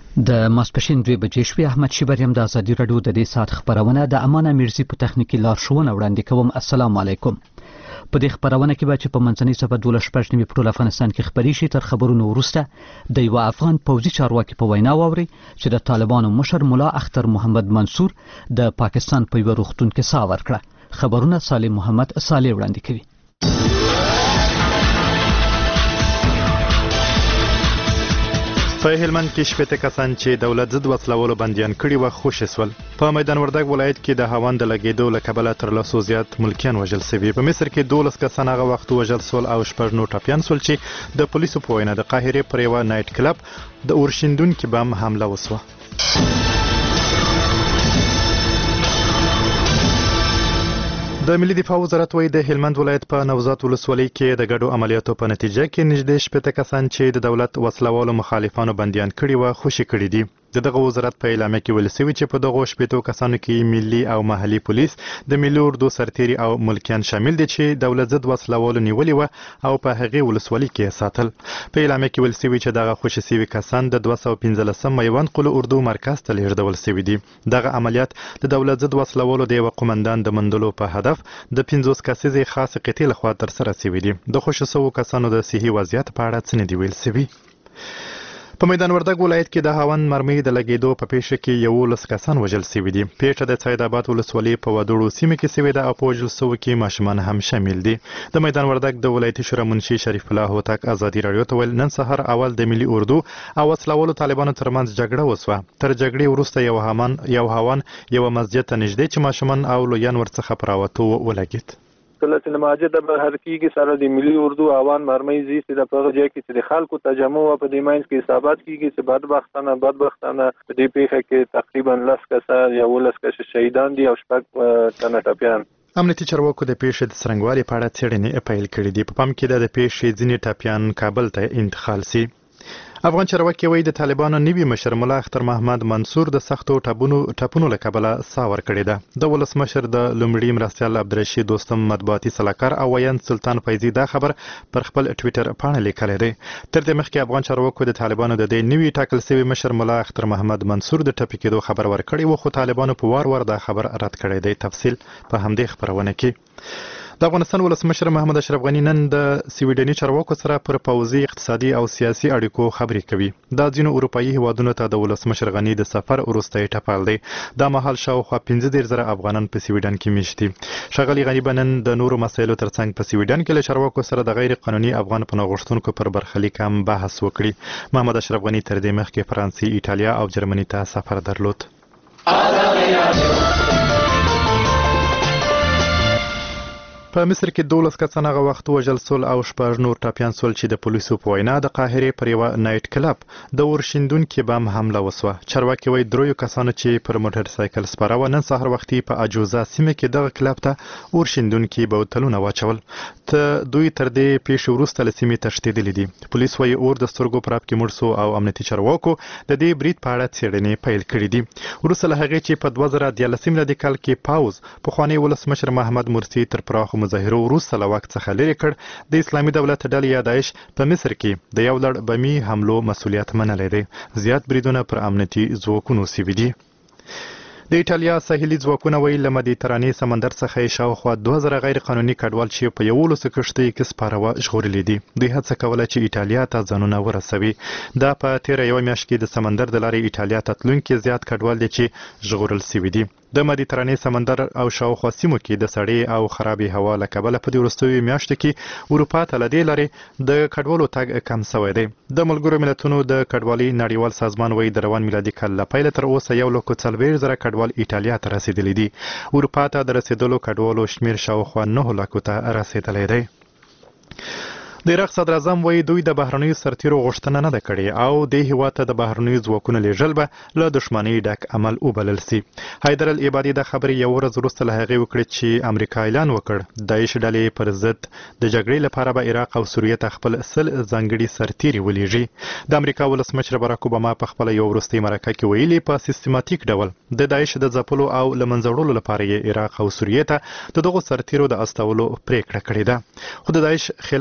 د ماسپښین 2 بجې شوې. احمد شیبریم د ازادي راډیو د دې ساعت خبرونه د امانه میرزي په تخنیکي لارښوونه وړاندې کوم. السلام علیکم. په دې خبرونه کې به چې په منځنۍ صفحه 12 په ټول افغانستان کې خبري شي. تر خبرونو وروسته د یو افغان پوځي چارواکي په وینا واوري چې د طالبانو مشر ملا اختر محمد منصور د پاکستان په یو روغتون کې ساه ورکړه. خبرونه سالم محمد صالح وړاندې کوي. په هلمند کې شپږ کسان چې دولت ضد وسلوالو بندیان کړي و خوشي سول. په میدان وردګ ولایت کې د هاوان د لګیدو له کبله تر لاسو زیات ملکیان وژل شوي. په مصر کې 12 کسان هغه وخت وژل سول او 6 نور ټپیان سول چې د پولیسو په وینا د قاهرې پر یوه نایټ کلب د اورشیندونکي بم حمله وسوه. د ملي دفاع وزارت وایي د هلمند ولایت په نوزاد ولسوالۍ کې د ګډو عملیاتو په نتیجه کې نږدې 6 کسان چې د دولت وسلوالو مخالفانو بندیان کړي و خوشي کړي دي. دغه وزارت په اعلامیه کې ویل شوی چې په دغه 6 کسانو کې ملي او محلي پولیس د ملي اردو سرتیري او ملکیان شامل دي چې دولت ضد وسلوالو نیولي و او په هغه ولسوالۍ کې ساتل. په اعلامیه کې ویل شوی چې دغه خوشي شوی کسان د 215 میوند قلو اردو مرکز ته لیږدول شوی دي. دغه عملیات د دولت ضد وسلوالو د یو قومندان د مندلو په هدف د 50 کسیزې خاص قطعې لخوا تر سره شوی دي. د خوشي شوو کسانو د صحي وضعیت په اړه څه نه دی ویل شوی. په میدان وردګ ولایت کې د هاوند مرمۍ د لګیدو په پیښه کې 11 کسان وژل شوي دي. پیښه د سید آباد ولسوالۍ په ودوړو سیمه کې شوې ده او په وژل شوو کې ماشومان هم شامل دي. د میدان وردګ د ولایتي شورا منشي شریف الله هوتک ازادي راډیو ته ویل نن سهار اول د ملي اردو او وسلوالو طالبانو ترمنځ جګړه وسوه. تر جګړې وروسته یو هاوند یو مسجد ته نږدې چې ماشومان او لویان ورڅخه پراوتو ولګید. کله چې مسجد د بهر کېږي سره د ملي اردو اوان مرمۍ زی چې د په ځای کې چې د خلکو تجمع او په دې ماینس کې حسابات کېږي چې بدبختانه په دې پیښه کې تقریبا 10 کسان یا 10 کس شهیدان دي او 6 تنه ټپیان. امنیتي چارواکو د پیښې د څرنګوالي په اړه څېړنې پیل کړې دي. په پام کې د پیښې ځینې ټپیان کابل ته انتقال شي. افغان چارواکي وایي د طالبانو نوي مشر ملا اختر محمد منصور د سختو ټپونو له کبله ساه ورکړې ده. د ولسمشر د لومړي مرستیال عبدالرشید دوستم مطبوعاتي سلاکار او ویاند سلطان فیضي دا خبر پر خپل ټویټر پاڼه لیکلی دی. تر دې مخکې افغان چارواکو د طالبانو د دې نوي ټاکل شوي مشر ملا اختر محمد منصور د ټپي کېدو خبر ورکړی و خو طالبانو په وار دا خبر رد کړی دی. تفصیل په همدې خبرونه کې. د افغانستان ولسمشر محمد اشرف غني نن د سویډني چارواکو سره پر پوځي اقتصادي او سیاسي اړیکو خبرې کوي. دا ځینو اروپایي هیوادونو ته د ولسمشر غني د سفر وروستی ټپل دی. دا مهال شاوخوا 15,000 افغانان په سویډن کې میشت دي. ښاغلي غني به نن د نورو مسایلو ترڅنګ په سویډن کې له چارواکو سره د غیر قانوني افغان پناه غوښتونکو پر برخلیک هم بحث وکړي. محمد اشرف غني تر دې مخکې فرانسې، ایټالیا او جرمني ته سفر درلود. په مصر کې 12 کسان هغه وخت وژل سول او 6 نور ټپیان سول چې د پولیسو په وینا د قاهرې پر یوه نایټ کلب د اورشیندونکي بم حمله وسوه. چارواکي وایي 3 کسانو چې پر موټر سایکل سپاره و نن سهار وختي په اجوزا سیمه کې دغه کلب ته اورشیندونکي بوتلونه واچول. دوی تر دې پیښې وروسته له سیمې تښتېدلي دي. پولیس وایي اور د سترګو پر اپ کې مړ سو او امنیتي چارواکو د دې برید په اړه څېړنې پیل کړې دي. وروسته له هغې چې په 2013 میلادي کال کې پاوز پخوانی ولسمشر محمد مرسي تر پراخو مظاهرو وروسته له واک څخه لرې کړ، د اسلامي دولت ډلې یا داعش په مصر کې د یو لړ بمي حملو مسؤلیت منلی دی. زیات بریدونه پر امنیتي ځواکونو شوي دي. د ایټالیا ساحلي ځواکونه وایي له مدیترانې سمندر څخه یې شاوخوا 2000 غیر قانوني کډوال چې په 11 کښتیو کې سپاره وه ژغورلي دي. دوی هڅه کوله چې ایټالیا ته ځانونه ورسوي. دا په تېره یوه میاشت کې د سمندر د لارې ایټالیا ته تلونکي زیات کډوال دي چې ژغورل شوي دي. د مدیترانې سمندر او شاوخوا سیمو کې د سړې او خرابې هوا له کبله په دې وروستیو میاشتو کې اروپا ته له دې لارې د کډوالو تګ کم شوی دی. د ملګرو ملتونو د کډوالۍ نړیوال سازمان وایي د روان میلادي کال له پیله تر اوسه 1,40,000 کډوال ایټالیا ته رسېدلي دي. اروپا ته د رسېدلو کډوالو شمېر شاوخوا 9,00,000 ته رسېدلی دی. د عراق صدر اعظم وایي دوی د بهرنیو سرتیرو غوښتنه نه ده کړې او دې هېواد ته د بهرنیو ځواکونو لیږل به له دښمنۍ ډک عمل وبلل سي. حیدر العبادي د خبرې یو ورځ وروسته له هغې وکړې چې امریکا اعلان وکړ داعش ډلې پر ضد د جګړې لپاره به عراق او سوریې ته خپل 100 ځانګړي سرتیري ولیږي. د امریکا ولسمشر باراک اوباما په خپله یو وروستۍ مرکه کې ویلي په سیستماتیک ډول د داعش د ځپلو او له منځه وړلو لپاره یې عراق او سوریې ته د دغو سرتیرو د استولو پریکړه کړې ده. خو د داعش خلاف د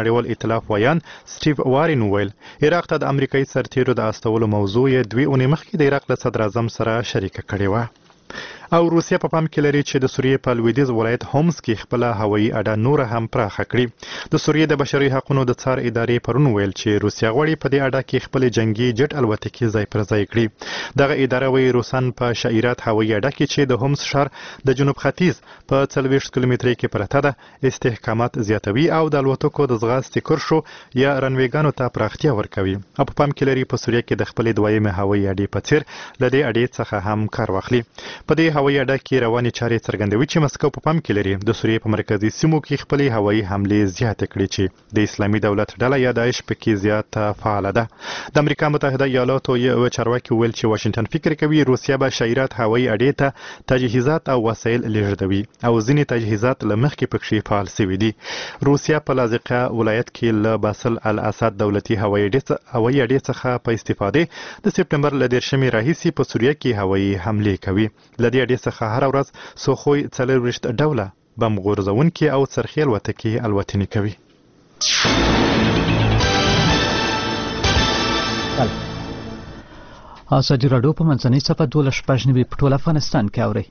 نړیوال ائتلاف ویان سټیو وارن وویل عراق ته د امریکایي سرتیرو د استولو موضوع یې 2 اونۍ مخکې د عراق له صدر اعظم سره شریکه کړې وه. او روسیا په پام کې لري چې د سوریې په لویدیځ ولایت هومس کې خپل هوایي اډه نور هم پراخه کړي. د سوریې د بشري حقوقو د څار ادارې پرون ویل چې روسیا غواړي په دې اډه کې خپل جنگي جټ الوتکې ځای پر ځای کړي. دغه اداره وایي روسان په شایرات هوایي اډه کې چې د هومس ښار د جنوب ختیځ په 40 کیلومترۍ کې پرته ده استحکامات زیاتوي او د الوتکو د ځغاستې کرښو یا رنویګانو ته پراختیا ورکوي. او په پام کې لري په سوریه کې د خپل دویمه هوایي اډې په څیر د دې اډې څخه هم کار واخلي. په دې هوایي اډه کې رواني چارې څرګندوي چې مسکو په پام کې لري د سوریې په مرکزي سیمو کې خپل هوایي حملې زیاتې کړې چې د اسلامي دولت ډله یا داعش پکې زیاته فعال ده. د امریکا متحده ایالاتو یو چارواکي ویل چې واشنگټن فکر کوي روسیا به شایرات هوایي اډې ته تجهیزات او وسایل لیږدوي او ځینې تجهیزات له مخکې پکې فعال شوي دي. روسیا په لاذقیه ولایت کې له باسل الاسد دولتي هوایي اډې څخه په استفادې د سپټمبر له 10 راهیسې په سوریه کې هوایي حملې کوي. له دې اډې څخه هر ورځ سوخوي 40 ډوله بم غورځونکي او څرخي الوتکې الوتنې کوي. ازادي راډیو په منځنۍ صفحه 12 په ټول افغانستان کې اوري.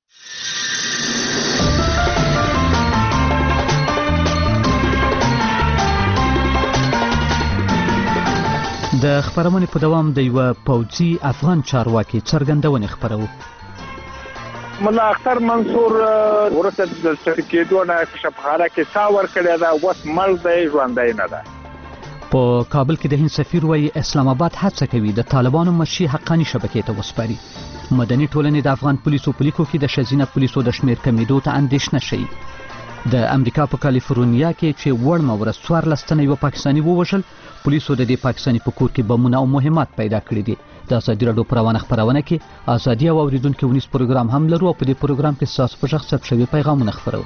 د خبرونې په دوام د یو پوځي افغان چارواکي څرګندونې خبرو. ملا اختر منصور ورته د سرکېدو نه شپخاره کې سا ورکړی دا وس مړ دی ژوندی نه ده. په کابل کې د هند سفیر وایي اسلام آباد هڅه کوي د طالبانو مشي حقاني شبکې ته وسپاري. مدني ټولنې د افغان پولیسو په لیکو کې د ښځینه پولیسو د شمیر کمیدو ته اندېښنه شي. د امریکا په کالیفورنیا کې چې وړمه ورځ 14 تنه یو پاکستاني ووژل پولیسو د دې پاکستاني په کور کې بمونه او مهمات پیدا کړي دي. د ازادي راډیو پروانه خبرونه کې ازادي او اوریدونکو ونیس پروګرام هم لرو او په دې پروګرام کې تاسو په شخص ثبت شوی پیغامونه خبرو.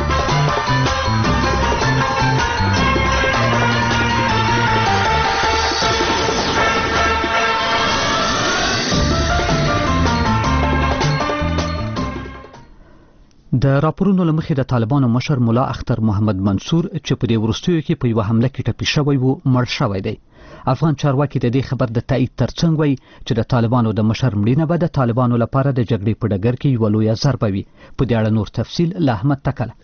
د راپورونو لمخې د طالبانو مشر مولا اختر محمد منصور چې په دې وروستیو کې په یو حمله کې ټپي شوی وو مړ شوی دی. افغان چارواکي د دې خبر د تایید ترڅنګ وایي چې د طالبانو د مشر مړینه به د طالبانو لپاره د جګړې په ډګر کې یوه لویه ضربه وي. په دې اړه نور تفصیل له احمد تکله.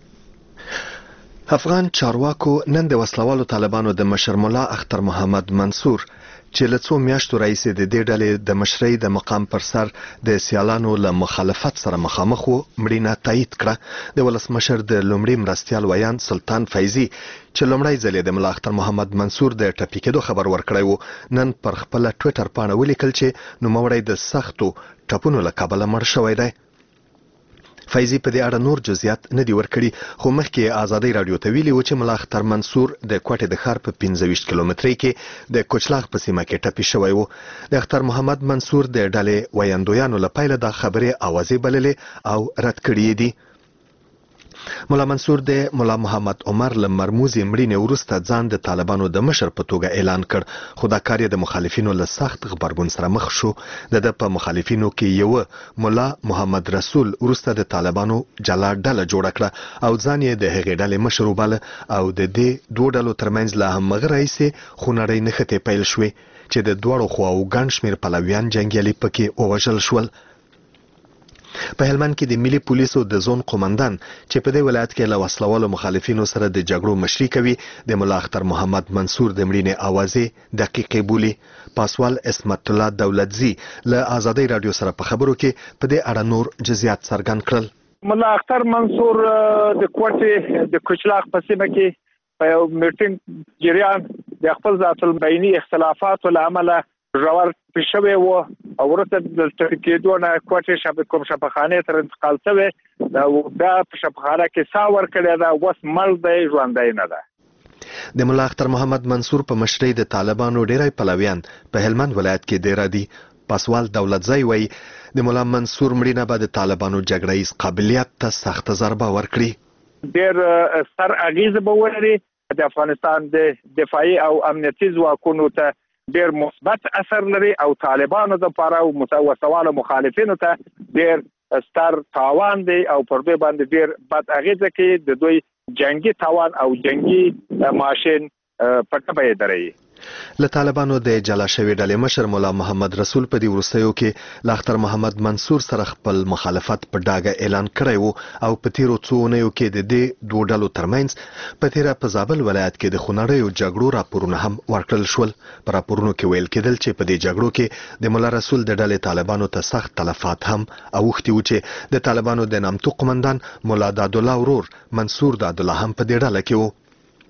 افغان چارواکو نن د وسلوالو طالبانو د مشر مولا اختر محمد منصور چې له څو میاشتو راهیسې د دې ډلې د مشرۍ د مقام پر سر د سیالانو له مخالفت سره مخامخ وو مړینه تایید کړه. د ولسمشر د لومړي مرستیال ویان سلطان فیضي چې لومړی ځل د مولا اختر محمد منصور د ټپي کېدو خبر ورکړی وو نن پر خپل ټویټر پاڼه ولیکل چې نوموړی د سختو ټپونو له کبله مړ شوی دی. فیضي په دې اړه نور جزئیات نه دي ورکړي خو مخکې ازادي راډیو ته ویلي و چې مولا اختر منصور د کوټې د ښار په 25 کیلومترۍ کې د کوچلاغ په سیمه کې ټپي شوی و. د اختر محمد منصور د ډلې ویاندویانو له پیله د خبرې اوازې بللې او رد کړې دي. مولا منصور د مولا محمد عمر له مرموزي مړینې وروسته ځان د طالبانو د مشر په توګه اعلان کړ خو دا کار یې د مخالفینو له سخت غبرګون سره مخ شو. د په مخالفینو کې یو مولا محمد رسول وروسته د طالبانو جلا ډله جوړه کړه او ځان یې د هغې ډلې مشر وباله او د دې دوه ډلو ترمنځ لا همغه راهیسې خونړۍ نښتې پیل شوې چې د دواړو خواو ګڼ شمېر پلویان جنګیالي پکې ووژل شول. په هلمند کې د ملي پولیسو د زون قومندان چې په دې ولایت کې له وسلوالو مخالفینو سره د جګړو مشري کوي د مولا اختر محمد منصور د مړینې اوازې دقیقې بولي. پاسوال اسمت الله دولتزي له ازادي راډیو سره په خبرو کې په دې اړه نور جزئیات څرګند کړل. مولا اختر منصور د کوټې د کوچلاغ په سیمه کې په یو میټینګ جریان د خپل ذات البیني اختلافاتو له امله ژور پېښوی و او وروسته د ټپي کېدو نه کوټې کوم شفاخانې ته انتقال شوی دا په شفاخانه کې سا ورکړی ده اوس مړ دی ژوندی نه ده. د مولا اختر محمد منصور په مشرۍ د طالبانو ډیری پلویان په هلمند ولایت کې ډیر دي. پاسوال دولتزی وایي د مولا منصور مړینه به د طالبانو جګړیز قابلیت ته سخته ضربه ورکړي. ډیر سر اغیزه به ولري د افغانستان د دفاعي او امنیتي ځواکونو ته ډیر مثبت اثر لري او طالبانو لپاره او متوسوال مخالفینو ته ډیر ستر تاوان دی او پر دې باندې ډیر بد اغیزه کوي. د دوی جنگي تاوان او جنگي ماشين پټه به دري. له طالبانو د جلا شوی ډلې مشر مولا محمد رسول په دې وروستیو کې ل اختر محمد منصور سره خپل مخالفت په ډاګه اعلان کړی وو او په تیرو څو اونیو کې د دې دوه ډلو ترمنځ په تیره په زابل ولایت کې د خونړیو جګړو راپورونه هم ورکړل شول. په راپورونو کې ویل کېدل چې په دې جګړو کې د مولا رسول د ډلې طالبانو ته سخت تلفات هم اوښتي وو چې د طالبانو د نامتو قومندان مولا دادالله ورور منصور دادالله هم په دې ډله کې وو.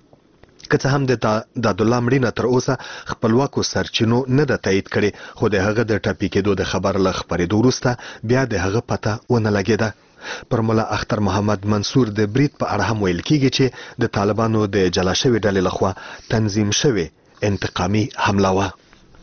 که څه هم د دادالله مړینه تر اوسه خپلواکو سرچینو نه ده تایید کړې، خو د هغه د ټپي کېدو د خبر له خپرېدو وروسته بیا د هغه پته ونه لګېده. پر مولا اختر محمد منصور د برید په اړه هم ویل کېږي چې د طالبانو د جلا شوې ډلې لخوا تنظیم شوې انتقامي حمله وه.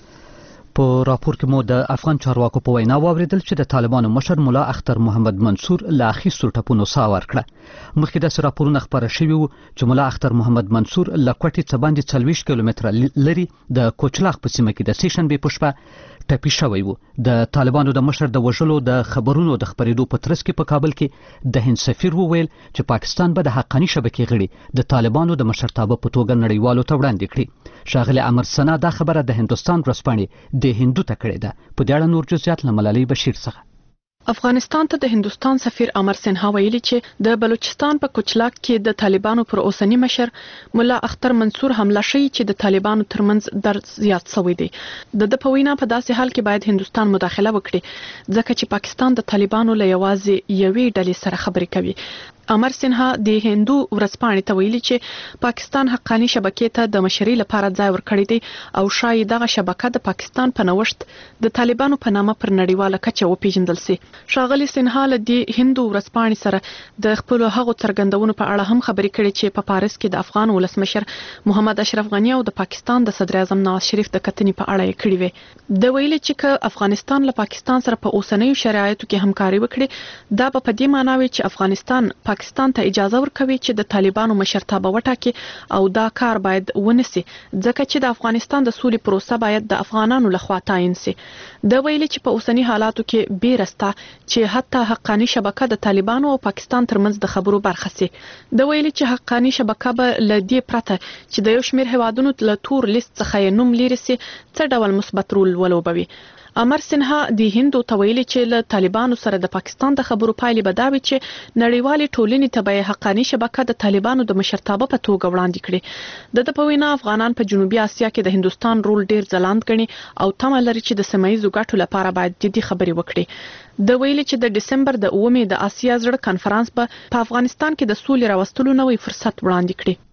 په راپور کې مو د افغان چارواکو په وینا واوریدل چې د طالبانو مشر مولا اختر محمد منصور له اخیستو ټپونو ساه ورکړه. مخکې داسې راپورونه خپاره شوي وو چې مولا اختر محمد منصور له کوټې څخه باندې 40 کیلومتره لري د کوچلاغ په سیمه کې د سیشنبې په شپه ټپي شوی وو. د طالبانو د مشر د وژلو د خبرونو د خبرېدو په ترڅ کې په کابل کې د هند سفیر وویل چې پاکستان به د حقاني شبکې غړي د طالبانو د مشرتابه په توګه نړیوالو ته وړاندې کړي. ښاغلی امر سنا دا خبره د هندوستان ورځپاڼې د هندو ته کړې ده. په دې اړه نور جزئیات له ملالۍ بشیر څخه. افغانستان ته د هندوستان سفیر امر سنها ویلي چې د بلوچستان په کوچلاک کې د طالبانو پر اوسنی مشر مولا اختر منصور حمله شوی چې د طالبانو ترمنځ درز زیات شوی دی. د په وینا په داسې حال کې باید هندوستان مداخله وکړي ځکه چې پاکستان د طالبانو له یوازې یوې ډلې سره خبرې کوي. امر سنها د هندو ورځپاڼې ته ویلي چې پاکستان حقاني شبکې ته د مشرۍ لپاره ځای ورکړی دی او شاید دغه شبکه د پاکستان په نوښت د طالبانو په نامه پر نړیواله کچه وپیژندل شي. ښاغلي سنها له دې هندو ورځپاڼې سره د خپل هغو څرګندونو په اړه هم خبرې کړې چې په پاریس کې د افغان ولسمشر محمد اشرف غنی او د پاکستان د صدر اعظم نواز شریف د کتنې په اړه یې کړې وې. د ویلي چې افغانستان له پاکستان سره په اوسنیو شرایطو کې همکاري وکړي دا په دې معنی وي چې افغانستان پاکستان ته اجازه ورکوي چې د طالبانو مشرتابه وټاکي او دا کار باید ونسي ځکه چې د افغانستان د سولې پروسه باید د افغانانو لخوا تعین شي. د ویلي چې په اوسنی حالاتو کې بیرسته چې حتی حقاني شبکه د طالبانو او پاکستان ترمنځ د خبرو برخه سي. د ویلي چې حقاني شبکه به لدې پرته چې د یو شمېر هوادونو له تور لیست څخه نوم لري سي څه ډول مثبت رول ولوبوي. امر سنها د هندو ته ویلي چې له طالبانو سره د پاکستان د خبرو پایلې به دا وي چې نړیوالې ټولنې ته به حقاني شبکه د طالبانو د مشرتابه په توګه وړاندې کړي. د په وینا افغانان په جنوبي اسیا کې د هندوستان رول ډیر ځلاند ګڼي او تمه لري چې د سیمه‌ییزو ګټو لپاره باید جدي خبرې وکړي. د ویلي چې د دسمبر د 9 د اسیا زړه کنفرانس په افغانستان کې د سولې راوستلو نوې فرصت وړاندې کړي.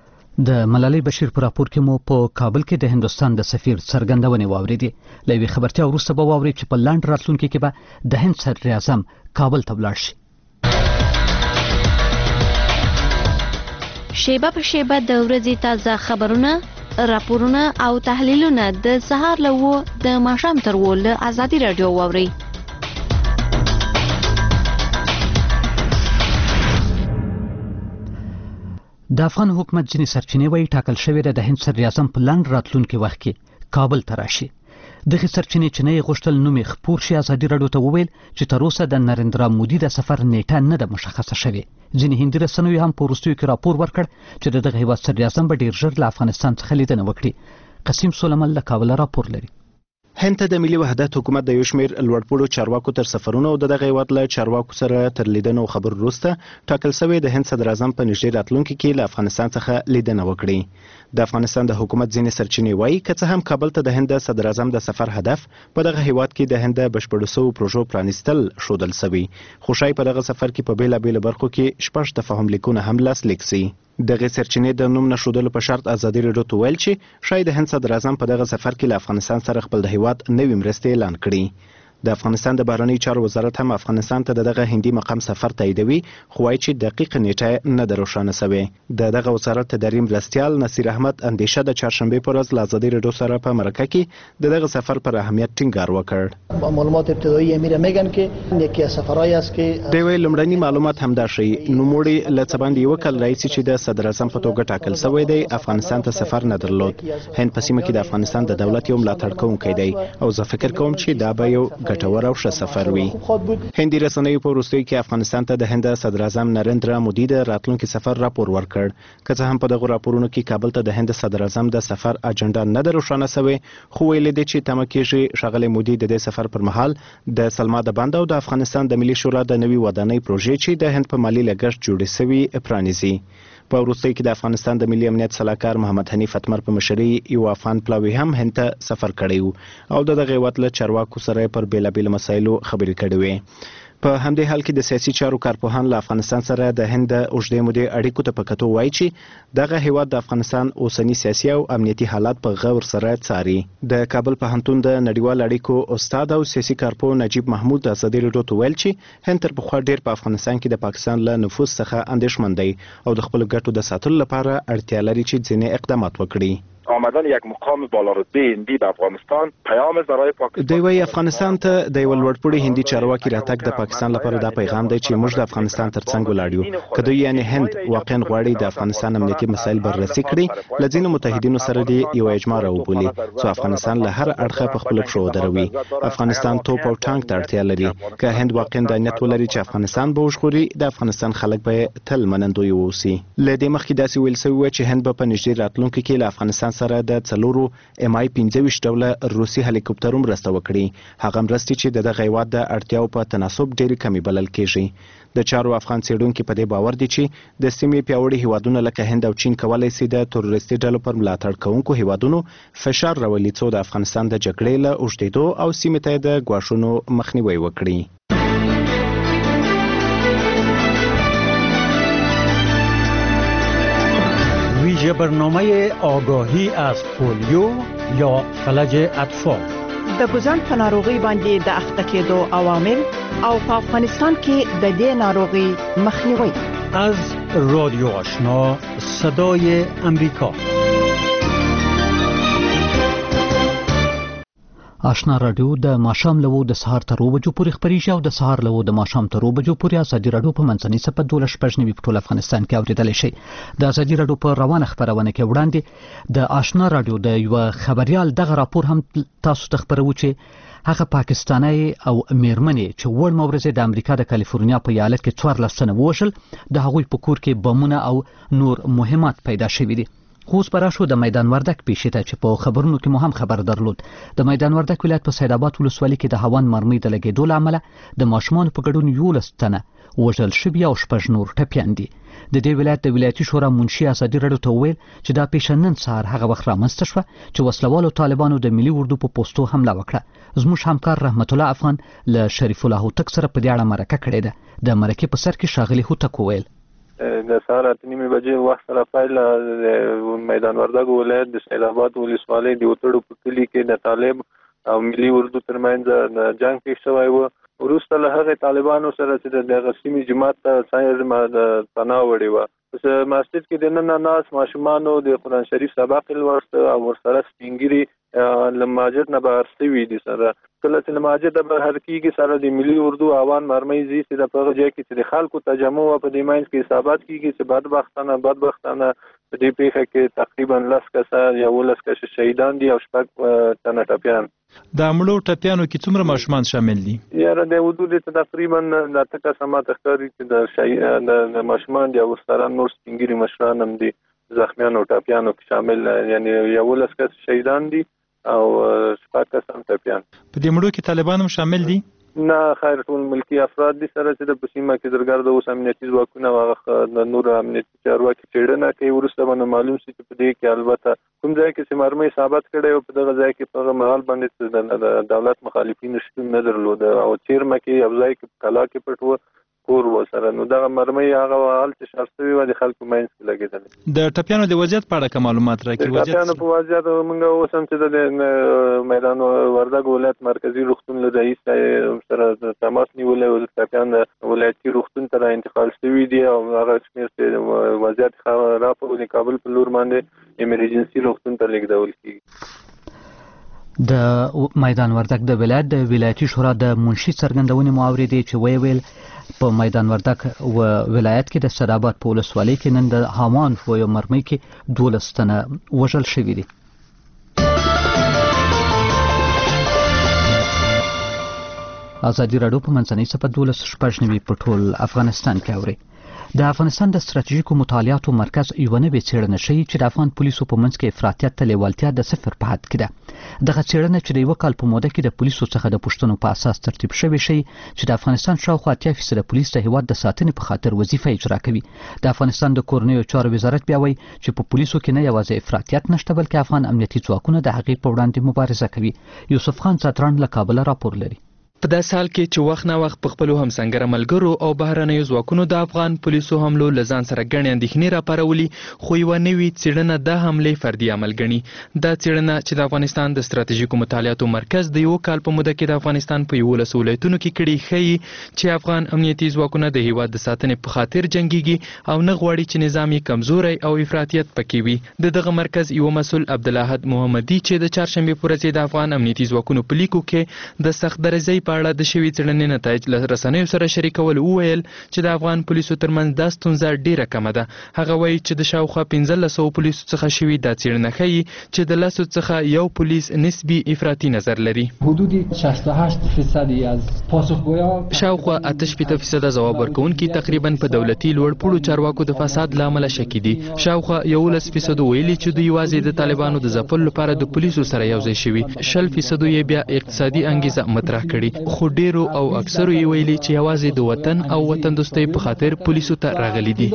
د ملالۍ بشیر په راپور کې مو په کابل کې د هندوستان د سفیر څرګندونې واوریدې. له یوې خبرتیا وروسته به واورئ چې په لاندې راتلونکي کې به د هند صدر اعظم کابل ته ولاړ شي. شیبه په شیبه د ورځې تازه خبرونه، راپورونه او تحلیلونه د سهار له 9 د ماښام تر 10 له ازادي رادیو واورئ. د افغان حکومت ځینې سرچینې وایي ټاکل شوې ده د هند صدر اعظم په لاندې راتلونکي وخت کې کابل ته راشي. دغه سرچینې چې نه یې غوښتل نوم یې خپور شي. ازادي راډیو ته وویل چې تر اوسه د نریندرا مودي د سفر نیټه نه ده مشخصه شوې. ځینې هندي رسنیو هم په وروستیو کې راپور ورکړ چې دغه هیواد صدر اعظم به ډیر ژر له افغانستان څخه لیدنه وکړي. قسیم سلیمان له کابل راپور لري. هند ته د ملي وحدت حکومت د یو شمېر لوړپوړو چارواکو تر سفرونو او دغه هیواد له چارواکو سره تر لیدنو خبر وروسته ټاکل شوی د هند صدر اعظم په نږدې راتلونکي کې له افغانستان څخه لیدنه وکړي. د افغانستان د حکومت ځینې سرچینې وایي که څه هم کابل ته د هند صدر اعظم د سفر هدف په دغه هیواد کې د هند بشپړو شویو پروژو پرانیستل ښودل شوي، خو شاید په دغه سفر کې په بیلابیلو برخو کې 6 تفاهم لیکونه هم لاسلیک شي. دغه سرچینې د نوم نشودلو په شرط ازادي راډیو ته ویل چې شاید د هند صدر اعظم په دغه سفر کې له افغانستان سره خپل د هیواد نوې مرستې اعلان کړي. د افغانستان د بهرنی چارو وزارت هم افغانستان ته دغه هندي مقام سفر تاییدوي، خو وايي چې دقیق نیټه نه روښانه شوې. دغه وزارت تداریم مرستیال نصیر احمد اندیشه د چهارشنبه پر ورځ له ازادي راډیو سره په مرکه کې دغه سفر پر اهمیت ټینګار وکړ. معلومات ابتدایی امیر میگن که یکی از سفرهای است که دوی لمړني معلومات هم دا شي نوموړي له څباندې یو کال راځي چې د صدر اعظم په توګه ټاکل شوی دی افغانستان ته سفر نه درلود. هند په سیمه کې د افغانستان د دولت یو ملاتړ کوونکی دی او زه فکر کوم چې دا به یو ګټور او ښه سفر وي. هندي رسنیو په وروستیو کې افغانستان ته د هند صدر اعظم نریندرا مودي د راتلونکي سفر راپور ورکړ. که څه هم په دغه راپورونو کې کابل ته د هند صدر اعظم د سفر اجنډا نه ده روښانه شوې، خو ویل دي چې تمه کېږي ښاغلی مودي د دې سفر پر مهال د سلما د بند او د افغانستان د ملي شورا د نوي ودانۍ پروژې چې د هند په مالي لګښت جوړې شوي پرانیزي. په وروستیو کې د افغانستان د ملي امنیت صلاحکار محمد حنیف اتمر په مشرۍ یو افغان پلاوی هم هند ته سفر کړی و او د دغه هیواد له چارواکو سره پر بیلابیلو مسایلو خبرې کړې وې. په همدې حال کې د سیاسي چارو کارپوهان له افغانستان سره د هند د اوږدې مودې اړیکو ته په کتو وایي چې دغه هیواد د افغانستان اوسنی سیاسي او امنیتي حالات په غور سره څاري. د کابل پوهنتون د نړیوال اړیکو استاد او سیاسي کارپوه نجیب محمود د ازادي راډیو ته ویل چې هند تر پخوا ډیر په افغانستان کې د پاکستان له نفوذ څخه اندېښمن دی او د خپل ګټو د ساتلو لپاره اړتیا لري چې ځینې اقدامات وکړي. آمدن یک مقام بالا رتبه هندی به افغانستان پیام برای پاکستان. دوی وايي افغانستان ته د یو لوړپوړي هندي چارواکي راتګ د پاکستان لپاره دا پیغام دی چې موږ د افغانستان ترڅنګ ولاړ یو. که دوی یعنی هند واقعا غواړي د افغانستان امنیتي مسایل بررسي کړي، له ځینو متحدینو سره دې یو اجماع راوبولي چې افغانستان له هر اړخه په خپل پښو ودروي. افغانستان توپ او ټانک ته اړتیا لري. که هند واقعا د نیت ولري چې افغانستان به وژغوري، د افغانستان خلک به تل منندوی اوسي. له دې مخکې داسې ویل شوي و چې هند به په نږدې راتلونکي کې له افغانستان سره د څلورو MI-25 ډوله روسي هلیکوپټرو مرسته وکړي. هغه مرستې چې د دغه هیواد د اړتیاو په تناسب ډېرې کمې بلل کېږي. د چارو افغان څېړونکي په دې باور دي چې د سیمې پیاوړي هیوادونه لکه هند او چین کولی شي د تروریستي ډلو پر ملاتړ کوونکو هیوادونو فشار راولي څو د افغانستان د جګړې له اوږدېدو او سیمې ته د ګواښونو مخنیوی وکړي. ویژه برنامه آگاهی از پولیو یا فلج اطفال د ګوزن په ناروغي باندې د اخته کېدو عوامل او په افغانستان کې د دې ناروغي مخنیوي. از رادیو آشنا صدای امریکا. آشنا رادیو د ماښام له د سهار تر 9 بجو پورې خبريږي او د سهار له د ماښام تر 9 بجو پورې ازادي رادیو په منځنۍ صفحه 12 په ټول افغانستان کې اوریدل شي. د ازادي رادیو په روانه خبرونه کې وړاندې د آشنا رادیو د یو خبريال دغه راپور هم تاسو ته خبرو چې هغه پاکستاني او میرمنې چې وړ مورزه د امریکا د کالیفورنیا په ایالت کې 14 سنه وشل، د هغوی په کور کې بمونه او نور مهمات پیدا شوي دي. خو سپارښو د میدان وردک پیښې ته چې په خبرونو کې مو هم خبر درلود. د میدان وردک ولایت په سید آباد ولسوالۍ کې د هوان مرمۍ د لګېدو له امله د ماشومانو په ګډون 11 تنه وژل شوي او 6 نور ټپیان دي. د دې ولایت د ولایتي شورا منشي ازادي رادیو ته ویل چې دا پیښه نن سهار هغه وخت رامنځته شوه چې وسلوالو طالبانو د ملي اردو په پوسټو حمله وکړه. زموږ همکار رحمت الله افغان له شریف الله هوتک سره په دې اړه مرکه کړې ده. د مرکې په سر کې ښاغلي هوتک ویل د سهار 8:30 بجې وخت سره پیل د میدان وردګ ولایت د سید آباد ولسوالۍ د وتړو په کلي کې د طالب او ملي اردو ترمنځ د جنگ پیښ شوی و. وروسته له هغه طالبانو سره چې د غسیمي جماعت ته سایر د پناه وړي و. پس مسجد کې د نن ناس ماشومانو د قرآن شریف سبق لوست او ورسره سپینګری لماجد نه بهر شوي دي. سره کله چې لماجد بهر کېږي سره د ملي اردو اوان مرمۍ زی چې د پغه ځای کې چې د خلکو تجمع په دې ماینس کې حسابات کېږي چې بدبختانه په دې پیښه کې تقریبا 10 کسان یا 10 کس شهیدان دي او 6 تنه ټپیان. د مړو ټپیانو کې څومره ماشومان شامل دي؟ یاره د حدود تقریبا د تکه سمات ښکاري چې د ماشومان دي او سره نور سپینګری مشران هم دي زخمیان او ټپیانو کې شامل، یعنی 11 کس شهیدان دي او 6 کسان ټپیان. په دې مړو کې طالبان هم شامل دي؟ نه خیر ټول ملکی افراد دي سره چې د پسیمه کې درګرد اوس امنیتي ځواکونه هغه د نور امنیتي چارواکي څېړنه کوي. وروسته باندې معلوم شي چې په دې کې البته کوم ځای کې چې مرمۍ ثابت کړي او په دغه ځای کې په مهال باندې د دولت مخالفین شتون نه درلود او چیرمه کې یو ځای کې کلا کې پټ و کور و سره. نو دغه مرمۍ هغه حال چې شرطوي و د خلکو مینس کې لګېدل. د ټپیانو د وضعیت په اړه کوم معلومات راکړي؟ د ټپیانو په وضعیت موږ اوس هم چې د میدان وردګ ولایت مرکزی روغتون له رئیس سره تماس نیولې او د ټپیان ولایتي روغتون ته انتقال شوي دي او هغه شمېر چې وضعیت خراب د کابل په لور باندې ایمرجنسي روغتون ته لیږدول کیږي. د میدان وردګ د ولایت د ولایتي شورا د منشي څرګندونې مؤورې چې ویل په میدان وردګ ولایت کې د سید آباد په ولسوالۍ کې نن د هامان په یو مرمۍ کې 12 تنه وژل شوي دي. ازادي راډیو په منځنۍ صفحه 12 په ټول افغانستان کې اوري. د افغانستان د ستراتیژیکو مطالعاتو مرکز یو نوې څېړنه ښیي چې د افغان پولیسو په منځ کې افراطیت ته لیوالتیا د 0 په حد کې ده. دغه څېړنه چې د یو کال په موده کې د پولیسو څخه د پوښتنو په اساس ترتیب شوې ښیي چې د افغانستان شاوخوا 80% پولیس د هیواد د ساتنې په خاطر وظیفه اجرا کوي. د افغانستان د کورنیو چارو وزارت بیا وایي چې په پولیسو کې نه یوازې افراطیت نشته بلکې افغان امنیتي ځواکونه د هغې په وړاندې مبارزه کوي. یوسف خان زاتران له کابل راپور لري. په داسې حال کې چې وخت نه وخت په خپلو همسنګره ملګرو او بهرنیو ځواکونو د افغان پولیسو حملو له ځان سره ګڼې اندېښنې راپارولي، خو یوه نوې څېړنه د حملې فردي عمل ګڼي. دا څېړنه چې د افغانستان د ستراتیژیکو مطالعاتو مرکز د یو کال په موده کې د افغانستان په 11 ولایتونو کې کړې ښیي چې افغان امنیتي ځواکونه د هیواد د ساتنې په خاطر جنګیږي او نه غواړي چې نظام یې کمزوری او افراطیت پکې وي. دغه مرکز یو مسؤل عبدالاحد محمدي چې د چهارشنبې په ورځ د افغان امنیتي ځواکونو په لیکو کې د سخت درزۍ په اړه د شوي څېړنې نتایج له رسنیو سره شریکول وویل چې د افغان پولیسو ترمنځ دا ستونزه ډیره کمه ده. هغه وایي چې د شاوخوا 1500 پولیسو څخه شوي دا څېړنه ښیي چې د 10 څخه یو پولیس نسبي افراطي نظر لري. حدود 68% از پاسخگویان شاوخوا 88% ځواب ورکوونکي تقریبا په دولتي لوړپوړو چارواکو د فساد له امله شکي دي. شاوخوا 11% ویلي چې دوی یوازې د طالبانو د ځپلو لپاره د پولیسو سره یوځای شوي. 60% یې بیا اقتصادي انګیزه مطرح کړي، خو ډیرو او اکثرو یې ویلي چې یوازې د وطن او وطن دوستۍ په خاطر پولیسو ته راغلي دي.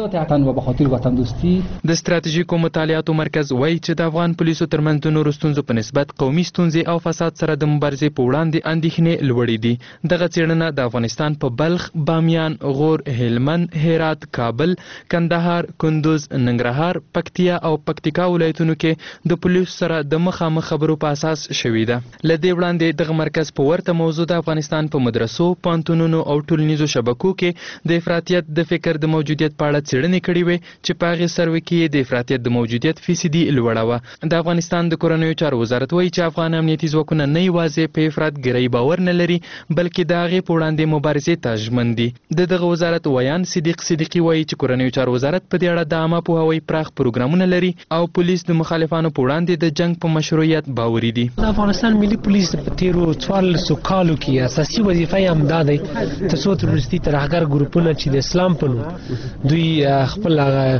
د ستراتیژیکو مطالعاتو مرکز وایي چې د افغان پولیسو ترمنځ د نورو ستونزو په نسبت قومي ستونزې او فساد سره د مبارزې په وړاندې اندېښنې لوړې دي. دغه څېړنه د افغانستان په بلخ، بامیان، غور، هلمند، هرات، کابل، کندهار، کندوز، ننګرهار، پکتیا او پکتیکا ولایتونو کې د پولیسو سره د مخامخ خبرو په اساس شوې ده. له دې وړاندې دغه مرکز په ورته موضوع د افغانستان په مدرسو، پوهنتونونو او ټولنیزو شبکو کې د افراطیت د فکر د موجودیت په اړه څېړنې کړې وې چې په هغې سروې کې د افراطیت د موجودیت فیصدي لوړه وه. د افغانستان د کورنیو چارو وزارت وایي چې افغان امنیتي ځواکونه نه یوازې په افراطګرۍ باور نه لري بلکې د هغې په وړاندې مبارزې ته ژمن دي. د دغه وزارت ویان صدیق صدیقي وایي چې کورنیو چارو وزارت په دې اړه د عامه پوهاوي پراخ پروګرامونه لري او پولیس د مخالفانو په وړاندې د جنګ په مشروعیت باوري دي. د افغانستان ملي پولیس په تیرو 14 کالو کې اساسي وظیفه یې همدا دی ترڅو تروریستي ترهګر ګروپونه چې د اسلام په نوم دوی خپل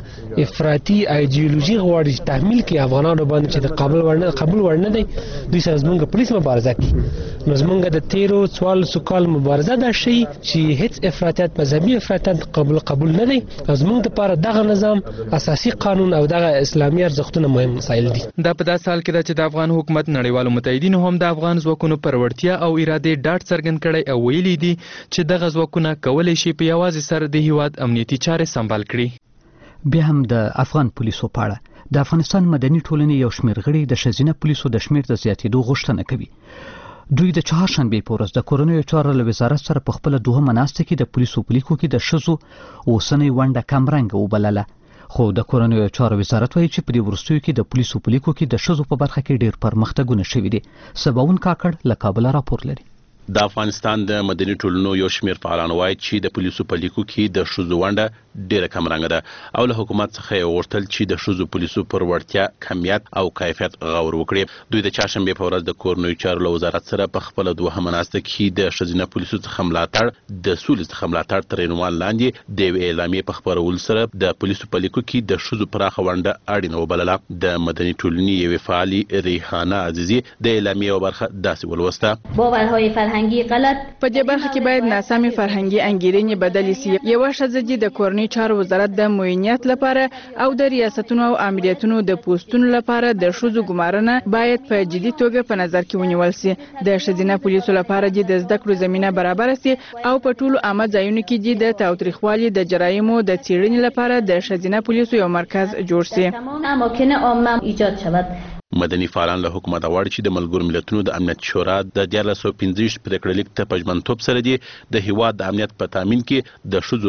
افراطي ایډیولوژي غواړي چې تحمیل کړي افغانانو باندې چې د قبول ور نه دی، دوی سره زموږ پولیس مبارزه کوي. نو زموږ د تیرو 14 کال مبارزه دا شي چې هیڅ افراطیت مذهبي افراطیت قبول نه دی. زموږ لپاره دغه نظام اساسي قانون او دغه اسلامي ارزښتونه مهم مسایل دي. دا په داسې حال کې ده چې د افغان حکومت نړیوالو متحدینو هم د افغان ځواکونو پر وړتیا او ارادې ډاډ څرګند کړی او ویلي دي چې دغه ځواکونه کولی شي په یوازې سر د هیواد امنیتي چارې سمبال کړي. بیا هم د افغان پولیسو په اړه د افغانستان مدني ټولنې یو شمېر غړي د ښځینه پولیسو د شمېر د زیاتېدو غوښتنه کوي. دوی د چهارشنبې په ورځ د کورنیو چارو له وزارت سره په خپله دوهمه ناسته کې د پولیسو په لیکو کې د ښځو اوسنۍ ونډه کمرنګه وبلله. خو د کورنیو چارو وزارت وایي چې په دې وروستیو کې د پولیسو په لیکو کې د ښځو په برخه کې ډېر پرمختګونه شوي دي. سباون کاکړ له کابله راپور لري. د افغانستان د مدني ټولنو یو شمېر فعالان وایي چې د پولیسو په لیکو کې د ښځو ونډه ډیره کمرنګه ده او له حکومت څخه یې غوښتل چې د ښځو پولیسو پر وړتیا، کمیت او کیفیت غور وکړي. دوی د چهارشنبې په ورځ د کورنیو چارو له وزارت سره په خپله دوهمه ناسته کې د ښځینه پولیسو څخه ملاتړ، د سولې څخه ملاتړ تر عنوان لاندې د یوې اعلامیې په خپرولو سره د پولیسو په لیکو کې د ښځو پراخه ونډه اړینه وبلله. د مدني ټولنې یوې فعالې ریحانه عزیزي د اعلامیې یوه برخه داسې ولوسته: باورهای فرهنګي غلط په دې برخه کې باید ناسمې فرهنګي انګیرنې بدلې سي. یوه ښځه چې د کورنۍ چارو وزارت د معینیت لپاره او د ریاستونو او امریتونو د پوسټونو لپاره د ښځو ګمارنه باید په جدي توګه په نظر کې ونیول سي. د ښځینه پولیسو لپاره د زده کړو زمینه برابر سي او په ټولو عامه ځایونو کې د تاوتریخوالي د جرایمو د څېړنې لپاره د ښځینه پولیسو یو مرکز جوړ سي. اماکن عامه ایجاد شود. مدني فعالان له حکومته غواړي چې د ملګرو ملتونو د امنیت شورا د 1425 پریکړه لیک ته په ژمنتوب سره د هیواد د امنیت په تامین کې د ښځو رول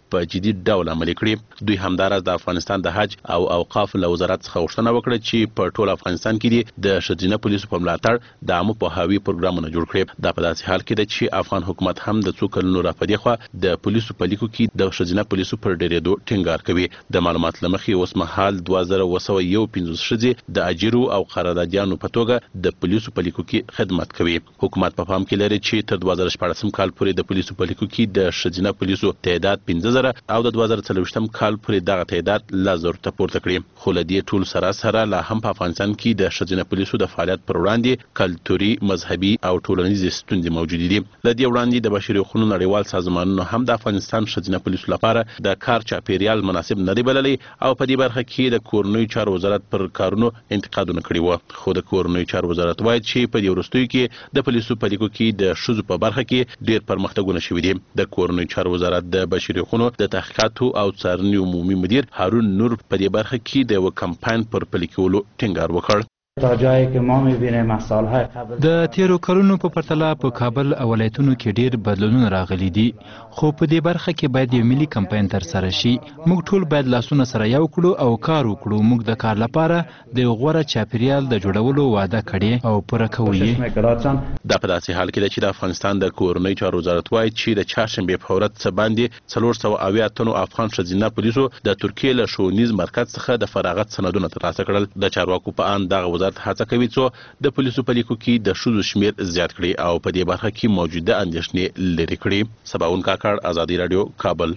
په جدي ډول عملي کړي. دوی همداراز د افغانستان د حج او اوقاف له وزارت څخه غوښتنه وکړه چې په ټول افغانستان کې د ښځینه پولیسو په ملاتړ د عامه پوهاوي پروګرامونه جوړ کړي. دا په داسې حال کې ده چې افغان حکومت هم د څو کلونو راپدې خوا د پولیسو په لیکو کې د ښځینه پولیسو پر ډېرېدو ټینګار کوي. د معلومات له مخې اوس مهال 2251 ښځې د اجرو او قراردادیانو په توګه د پولیسو په لیکو کې خدمت کوي. حکومت په پام کې لري چې تر 2014 کال پورې د پولیسو په لیکو کې د ښځینه پولیسو تعداد 15000 او د 2024 کال پورې دغه تعداد لا زر ته پورته کړي. خو له دې ټول سره لا هم په افغانستان کې د ښځینه پولیسو د فعالیت پر وړاندې کلتوري، مذهبي او ټولنیزې ستونزې موجودې دي. له دې وړاندې د بشري حقوقو نړیوال سازمانونو هم د افغانستان ښځینه پولیسو لپاره د کار چاپیریال مناسب نه دی بللی او په دې برخه کې د کورنیو چارو وزارت پر کارونو انتقادونه کړي وو. خو د کورنیو چارو وزارت وایي چې په دې وروستیو کې د پولیسو په لیکو کې د ښځو په برخه کې ډېر پرمختګونه شوي دي. د کورنیو چارو وزارت د بشري حقوقو د تحقیقاتو او څارنې عمومي مدیر هارون نور په دې برخه کې د یو کمپاین پر پلي کولو ټینګار وکړ. تا جایی که ما می‌بینیم از سالهای قبل د تیرو کلونو په پرتله په کابل او ولایتونو کې ډیر بدلونونه راغلي دي، خو په دې برخه کې باید یو ملي کمپاین ترسره شي. موږ ټول باید لاسونه سره یو کړو او کار وکړو. موږ د کار لپاره د غوړه چاپیریال د جوړولو وعده کړې او پوره کوو یې. دا په داسې حال کې ده چې د افغانستان د کورنیو چارو وزارت وایي چې د چهارشنبې په ورځ څه باندې 480 تنو افغان ښځینه پولیسو د ترکیې له ښوونیز مرکز څخه د فراغت سندونه ترلاسه کړل. د چارواکو په اند دغه وزارت هڅه کوي څو د پولیسو په لیکو کې د ښځو شمیر زیات کړي او په دې برخه کې موجوده اندېښنې لرې کړي. سباون کاکړ، ازادي رادیو، کابل.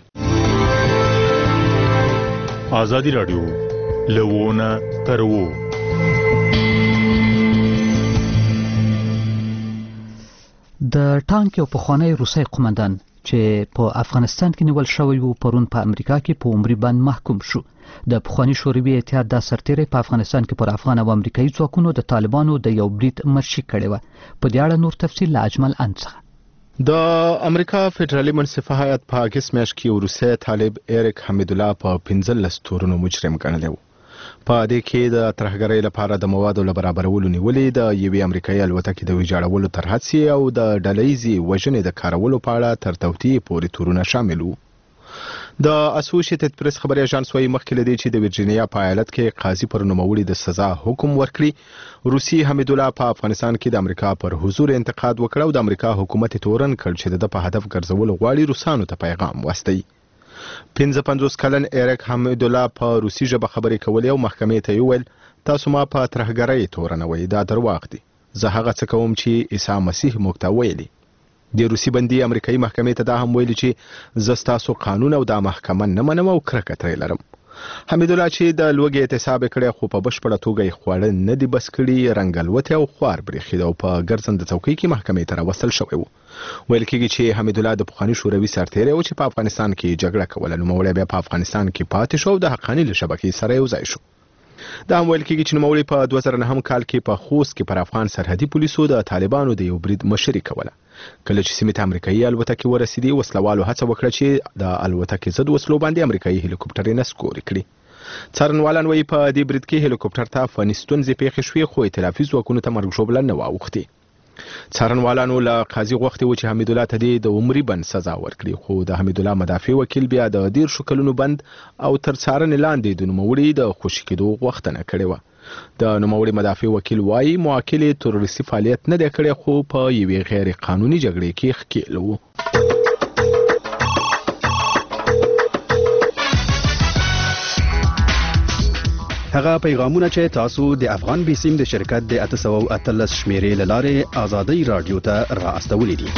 ازادي رادیو لوونه ترو. د ټانک یو پخوانی روسي قومندان چې په افغانستان کې نیول شوی وو پرون په امریکا کې په عمري بند محکوم شو. د پخوانی شوروي اتحاد د سرتیری په افغانستان کې پر افغان او امریکایي ځواکونو د طالبانو د یو برید مرشي کړی و. په دې اړه نور تفصیل له اجمل انڅخه. د امریکا فدرالي منصفه هیئت په اگست میاشت کې روسي طالب ایریک حمیدالله په 15 تورونو مجرم ګڼلی و. په دې کې د ترهګرۍ لپاره د موادو له برابرولو نیولې، د یوې امریکایي الوتکې د ویجاړولو تر هڅې او د ډلهییزې وژنې د کارولو په اړه تر توطیې پورې تورونه شامل وو. د اسوسییټډ پریس خبري اژانس وايي مخکې لدی چې د ورجینیا په ایالت کې قاضي پر نوموړي د سزا حکم ورکړي. روسي حمیدالله په افغانستان کې د امریکا پر حضور انتقاد وکړ او د امریکا حکومت تورن کړ چې د په هدف ګرځول غواړي روسانو ته پیغام واستي. 55 کلن ایریک حمیدالله په روسي ژبه خبرې کولې او محکمې ته ویل تاسو ما په ترهګرۍ تورنوي، دا درواغ دي. زه هغه څه کوم چې عیسی مسیح موږ ته ویلي. د روسي بندي امریکایي محکمې ته دا هم ویلي چې زه ستاسو قانون او د محکمه نه منم او کرکه ترې لرم. حمیدالله چې د لوږې اعتصاب کړی خو په بشپړه توګه یې خواړه نه دي بس کړي، رنګلوتې او خوار برېښېده او په ګرځنده څوکۍ کې محکمې ته راوستل شوی و. ویل کېږي چې حمیدالله د پخواني شوروي سرتیری و چې په افغانستان کې جګړه کوله. نوموړی بیا په افغانستان کې پاتې شو او د حقاني له شبکې سره یو ځای شو. دا هم ویل کېږي چې نوموړی په 2009 کال کې په خوست کې پر افغان سرحدي پولیسو د طالبانو د یو برید مشري کوله. کله چې سیمې ته امریکایي الوتکې ورسېدې، وسلوالو هڅه وکړه چې د الوتکې ضد وسلو باندې امریکایي هلیکوپټر یې نسکوري کړي. څارنوالان وایي په دې برید کې هلیکوپټر ته فني ستونزې پیښې شوې خو ائتلافي ځواکونو ته مرګ ژوبله نه واوښتې. څارنوالانو له قاضي غوښتي و چې حمیدالله ته د عمري بند سزا ورکړي، خو د حمیدالله مدافع وکیل بیا د 13 کلونو بند او تر څارنې لاندې د نوموړي د خوشي کېدو غوښتنه کړې وه. د نوموړي مدافع وکیل وایي موکل یې تروریستي فعالیت نه دی کړی خو په یوې غیر قانوني جګړې کې ښکېل و. هغه پیغامونه چې تاسو د افغان بیسیم د شرکت د 813 شمیرې لاره آزادی رادیو ته را استولې دي.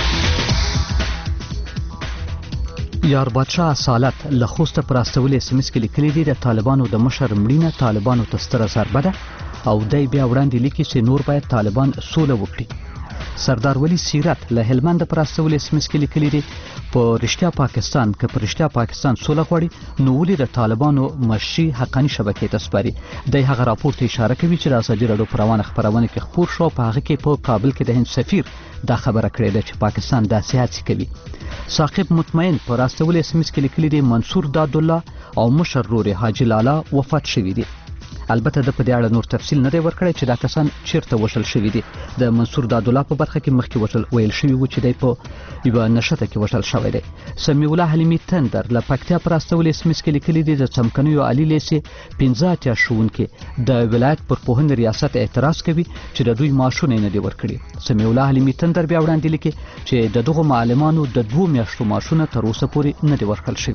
یار بادشاه سالت له خوسته پر استولې سمس کې لیکلي دي د طالبانو د مشر مړینه طالبانو ته ستره ضربه ده او دای بیا وړاندې لیکي چې نور باید طالبان سوله وکړي. سردار ولی سیرت له هلمند پر استولې سمس کې لیکلي دي په رښتیا پاکستان که پر رښتیا پاکستان سوله غواړي نو ولې د طالبانو مشي حقاني شبکې ته سپاري. د هغه راپور ته اشاره کوي چې د ازادي راډیو په روانه خبرونه کې خبر شو په هغه کې په کابل کې د هند سفیر دا خبره کړې ده چې پاکستان داسې هڅې کوي. ثاقب مطمئن پر استولې سمس کې لیکلي دي منصور داد الله او مشر رور حاجی لالا وفات شوی دي. البته د په دې اړه نور تفصیل نه دی ورکړی چې دا کسان چیرته وشل شوي دي. د منصور دادالله په برخه کې مخکې وشل ویل شوي و چې دی په یوه نښته کې وشل شوی دی. سمیع الله حلیمي تندر له پکتیا پر استول اسمس کې لیکلي دي د څمکنیو عالي لیسې 15 ښوونکي د ولایت پر پوهنې ریاست اعتراض کوي چې د دوی معاشونه نه دي ورکړي. سمیع الله حلیمي تندر بیا وړاندې لیکي چې د دغو معلمانو د 2 میاشتو معاشونه تر اوسه پورې نه دي ورکړل شوي.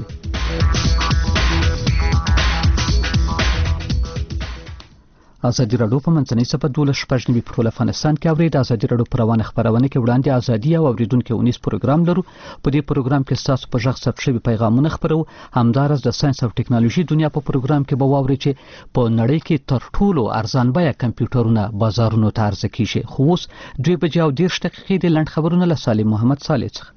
ازادي راډیو په منځنۍ صفحه 12 په ټول افغانستان کې اوري. د ازادي راډیو په روانه خبرونه کې وړاندې ازادي او اوریدونکو ونیس پروګرام لرو. په دې پروګرام کې تاسو په ژغ ثبت شوي پیغامونه خبرو. همدارس د ساينس او ټکنالوژي دنیا په پروګرام کې به واوري چې په نړۍ کې تر ټولو ارزان بیه کمپیوټرونه بازارونو ته عرضه کیږي. خو اوس 2:30 د لنډ خبرونه له سالم محمد صالح څخه.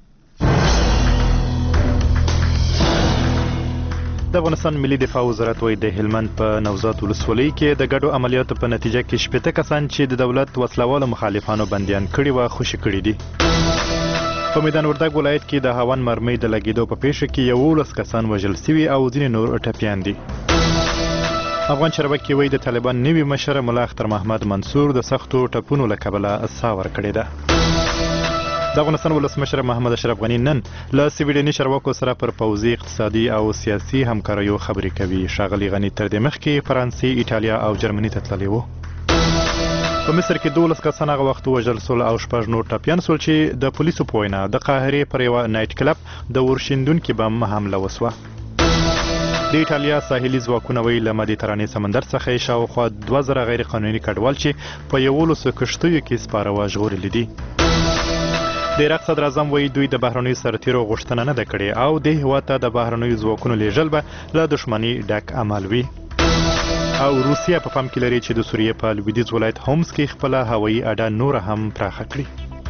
د افغانستان ملي دفاع وزارت وایي د هلمند په نوزاد ولسوالۍ کې د ګډو عملیاتو په نتیجه کې 80 کسان چې د دولت وسلوالو مخالفانو بندیان کړي و خوشي کړي دي. په میدان وردګ ولایت کې د هاون مرمۍ د لګیدو په پیښه کې 11 کسان وژل شوي او ځینې نور ټپیان دي. افغان چارواکي وایي د طالبان نوي مشر ملا اختر محمد منصور د سختو ټپونو له کبله ساه ورکړې ده. د افغانستان ولسمشر محمد اشرف غني نن له سویډني چارواکو سره پر پوځي اقتصادي او سیاسي همکاریو خبرې کوي. ښاغلي غني تر دې مخکې فرانسې، ایټالیا او جرمني ته تللی و. په مصر کې 12 کسان هغه وخت وژل شول او 6 نور ټپیان شول چې د پولیسو په وینا د قاهرې پر یوه نایټ کلب د ورشندونکي بم حمله وسوه. د ایټالیا ساحلي ځواکونه وایي له مدیترانې سمندر څخه شاوخوا 2000 غیر قانوني کډوال چې په 11 کښتیو کې سپاره ژغورلي دي. د عراق صدر اعظم وایي دوی د بهرنیو سرتیرو غوښتنه نه ده کړې او د هېواد ته د بهرنیو ځواکونو لیږل به له دښمنۍ ډک عمل وي. او روسیه په پام کې لري چې د سوریې په لویدیځ ولایت هومس کې خپله هوایي اډه نوره هم پراخه کړي.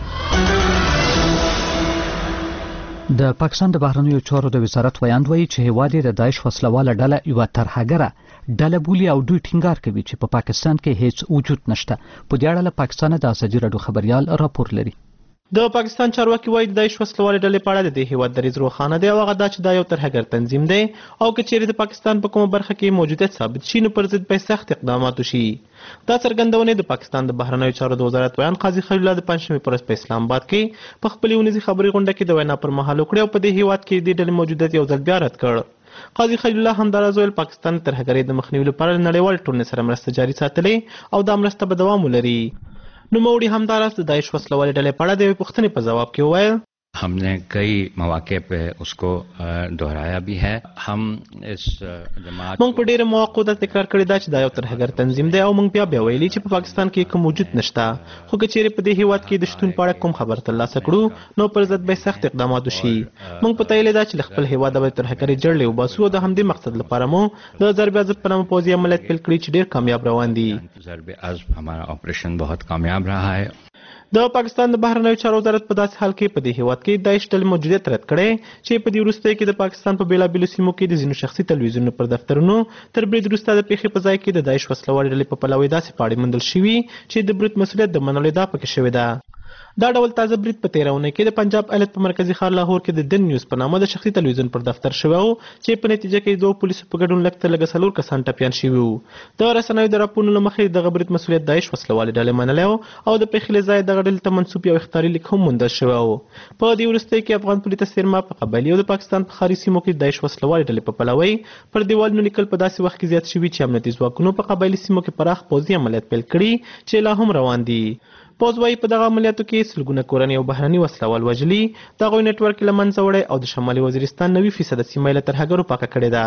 د پاکستان د بهرنیو چارو د وزارت ویاند وایي چې هیواد د داعش وسلواله ډله یوه ترهګره ډله بولي او دوی ټینګار کوي چې په پاکستان کې هیڅ وجود نشته. په دې اړه له پاکستان د ازادي راډیو خبريال راپور لري. د پاکستان چارواکي وایي د داعش وسلوالې ډلې په اړه د دې هیواد دریځ روښانه دی او هغه دا چې دا یو ترهګر تنظیم دی او که چیرې د پاکستان په کومه برخه کې موجودیت ثابت شي نو پر ضد به سخت اقدامات وشي. دا څرګندونه د پاکستان د بهرنیو چارو د وزارت ویان قاضي خلیل الله د پنځشنبې پر ورځ په اسلام آباد کې په خپلې ونیزي خبري غونډه کې د وینا پر مهال وکړې او په دې هیواد کې د ډلې موجودیت یو ځل بیا رد کړ. قاضي خلیل الله همداراز ویل پاکستان ترهګرۍ د مخنیوي لپاره نړیوال ټولنې سره مرسته جاري ساتلې او دا مرسته به دوام ولري. نوموړي همداراز د داعش وسلوالې ډلې په اړه د یوې پوښتنې په ځواب کې وویل हमने कई मौके पे उसको दोहराया भी है. हम इस जमात موږ په ډیره مواقعو دا تکرار کړی دا چې دا یو ترهګر تنظیم دی او موږ بیا ویلي چې په پاکستان کې کوم وجود نشته خو که چیرې په دې هیواد کې د شتون په اړه کوم خبر ترلاسه کړو نو پر ضد به سخت اقدامات وشي. موږ په تایید دا چې خپل هیواد د ترهګرۍ جړلې وباسو او د همدې مقصد لپاره مو د ضرب عضب په نامه پوځي عملیات پیل کړي چې ډیر کامیاب روان دي. ضرب عضب हमारा ऑपरेशन बहुत कामयाब रहा है. د پاکستان د بهرنیو چارو وزارت په داسې حال کې په دې هیواد کې داعش ډلې موجودیت رد کړی چې په دې وروستیو کې د پاکستان په بیلابیلو سیمو کې د ځینو شخصي تلویزیونونو پر دفترونو تر برید وروسته د پیښې په ځای کې د داعش وسلوالې ډلې په پلوۍ داسې پاړې موندل شوي چې د برید مسؤلیت د منلو ادعا پکې شوې ده. دا ډول تازه برید په تېره اونۍ کې د پنجاب ایالت په مرکزي ښار لاهور کې د دن نیوز په نامه د شخصي تلویزیون پر دفتر شوی و چې په نتیجه کې دوه پولیسو په ګډون لږ تر لږه 4 کسان ټپیان شوي وو. د رسنیو د راپورونو له مخې دغه برید مسؤلیت داعش وسلوالې ډلې منلی و او د پیښې له ځایه دغه ډلې ته منسوب یو اخطاري لیک هم موندل شوی و. په دې وروستیو کې افغان پولي څیرما په قبایلي او د پاکستان په ښاري سیمو کې داعش وسلوالې ډلې په پلوۍ پر دیوالونو لیکل په داسې وخت کې زیات شوي چې امنیتي ځواکونو په قبایلي سیمو کې پراخ پوځي عملیات پیل کړي چې لا هم روان دي. پوځ وایي په دغه عملیاتو کې سلګونه کورنۍ او بهرني وسلوال وژلي، د هغوی نیټورک له منځه وړی او د شمالي وزیرستان 90% سیمه یې له ترهګرو پاکه کړې ده.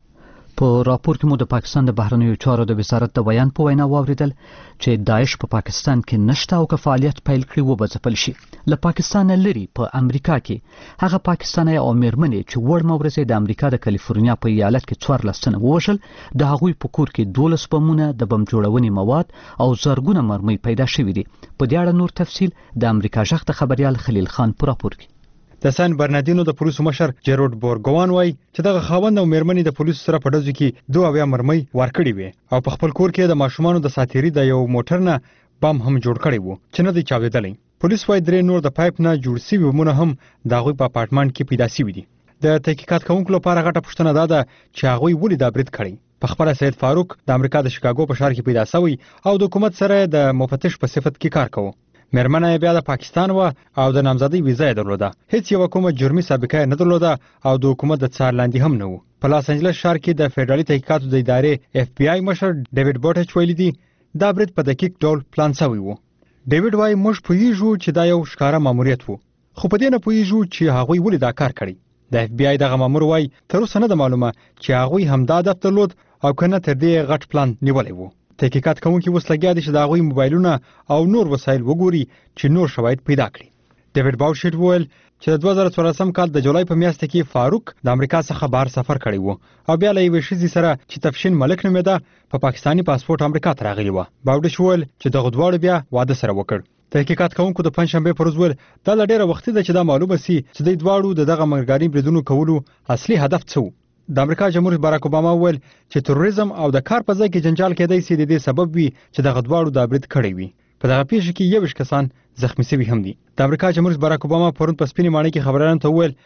په راپور کې مو د پاکستان د بهرنیو چارو د وزارت د بیان په وینا واوریدل چې داعش په پاکستان کې نشته او که فعالیت پیل کړي وبځپل شي. له پاکستان لري په امریکا کې هغه پاکستاني او میرمنې چې وړمه ورځې د امریکا د کالیفورنیا په ایالت کې 14 تنه ووژل، د هغوی په کور کې 12 بمونه، د بم جوړونې مواد او زرګونه مرمۍ پیدا شوي دي. په دې اړه نور تفصیل د امریکا ژغ د خبريال خلیل خان په راپور کې. د سان برناردینو د پولیسو مشر جیروډ بورګوان وایي چې دغه خاوند او میرمنې د پولیسو سره په ډزو کې 2 مرمۍ ورکړې وې او په خپل کور کې د ماشومانو د ساتيري د یو موټر نه بم هم جوړ کړی وو چې نه دی چاودېدلی. پولیس وایي 3 نور د پایپ نه جوړ شوي بمونه هم د هغوی په اپارټمنټ کې پیدا شوي دي. د تحقیقات کوونکو لپاره غټه پوښتنه دا ده چې هغوی ولې دا برید کړی. په خپل سید فاروق د امریکا د شیکاګو په ښار کې پیدا شوی او د حکومت سره د مفتش په صفت کې کار کوي. مېرمنه یې بیا د پاکستان و او د نامزدۍ ویزه یې درلوده. هیڅ یوه کومه جرمي سابقه یې نه درلوده او د حکومت د څار لاندې هم نه و. په لاس انجلس ښار کې د فدرالي تحقیقاتو د ادارې FBI مشر ډیوډ بوټچ ویلي دي دا برید په دقیق ډول پلان شوی و. ډیوډ وايي موږ پوهیږو چې دا یو ښکاره ماموریت و، خو په دې نه پوهیږو چې هغوی ولې دا کار کړی. د FBI دغه مامور وايي تر اوسه نه ده معلومه چې هغوی همدا هدف درلود او که نه تر دې غټ پلان نیولی و. تحقیقات کوونکي اوس لګیا دي چې د هغوی موبایلونه او نور وسایل وګوري چې نور شواهد پیدا کړي. ډیوډ باوشیټ وویل چې د 2014 کال د جولای په میاشت کې فاروق د امریکا څخه بهر سفر کړی و او بیا له یوې ښځې سره چې تفشین ملک نومېده په پاکستاني پاسپورټ امریکا ته راغلی وه. باوډچ وویل چې دغه دواړو بیا واده سره وکړ. تحقیقات کوونکو د پنجشنبې پر ورځ ویل دا له ډېره وختي ده چې دا معلومه سي چې دوی دواړو د دغه مګرګاني بریدونو کولو اصلي هدف څه و. د امریکا جمهور رئیس باراک اوباما وویل چې تروریزم او د کار په ځای کې جنجال کېدای سي د دې سبب وي چې دغه دواړو دا برید کړی وي. په دغه پیښه کې 21 کسان زخمی شوي هم دي. د امریکا جمهور رئیس باراک اوباما پرون په سپینې ماڼۍ کې خبریالانو ته وویل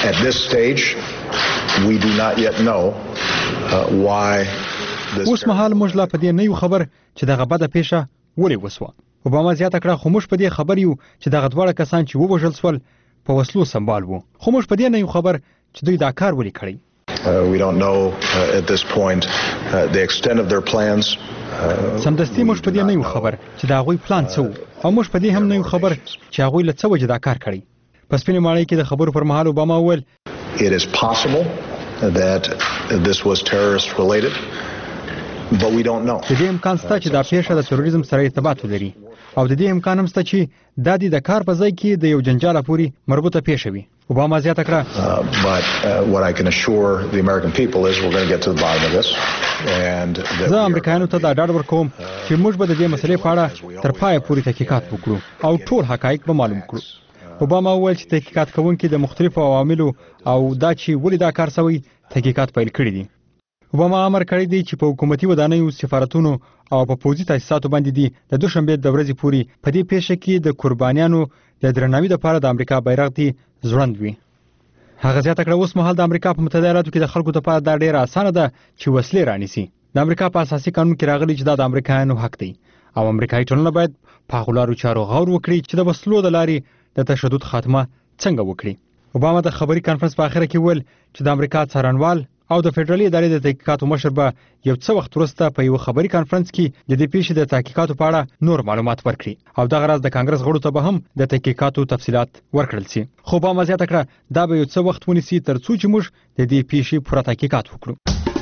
اوس مهال موږ لا په دې نه یو خبر چې دغه بده پیښه ولې وسوه. اوباما زیاته کړه خو موږ په دې خبر یو چې دغه دواړه کسان چې ووژل سول په وسلو سمبال وو، خو موږ په دې نه یو خبر چې دوی دا کار ولې کړی. We don't know at this point the extent of their plans. سمدستي موږ په دې نه یو خبر چې دا غوي پلان څه او موږ په دې هم نه یو خبر چې هغوی له څه وجه دا کار کړی. په سپینې ماڼۍ کې د خبرو پر مهال اوباما وویل It is possible that this was terrorist related, but we don't know. د دې امکان شته چې دا پیښه د تروریزم سره ارتباط ولري او د دې امکان هم شته چې دا د کار په ځای کې د یو جنجال پورې مربوطه پیښه وي. اوباما زیاته کړه but what I can assure the American people is we're going to get to the bottom of this and زه امریکایانو ته دا ډاډ ورکوم چې موږ به د دې مسلې په اړه تر پایه پورې تحقیقات وکړو او ټول حقایق به معلوم کړو. اوباما وویل چې تحقیقات کوونکي د مختلفو عواملو او دا چې ولې دا کار شوی تحقیقات پیل کړي دي. اوباما امر کړی دی چې په حکومتي ودانیو، سفارتونو او په پوځي تاسیساتو باندې دي د دوشنبې د ورځې پورې په دې پیښه کې د قربانیانو د درناوي لپاره د امریکا بیرغ دی ځوړند وي. هغه زیاته کړه اوس مهال د امریکا په متحده ایالاتو کې د خلکو لپاره دا ډېره اسانه ده چې وسلې رانیسي. د امریکا په اساسي قانون کې راغلي چې دا د امریکایانو حق دی او امریکایي ټولنه باید په هغو لارو چارو غور وکړي چې د وسلو د لارې د تشدد خاتمه څنګه وکړي. اوباما د خبري کانفرنس په اخره کې ویل چې د امریکا څارنوال او د فدرالي ادارې د تحقیقاتو مشر به یو څه وخت وروسته په یو خبري کانفرنس کې د دې پیښې د تحقیقاتو په اړه نور معلومات ورکړي او دغه راز د کانګرس غړو ته به هم د تحقیقاتو تفصیلات ورکړل شي. خو اوباما زیاته کړه دا به یو څه وخت ونیسي تر څو چې موږ د دې پیښې پوره تحقیقات وکړو.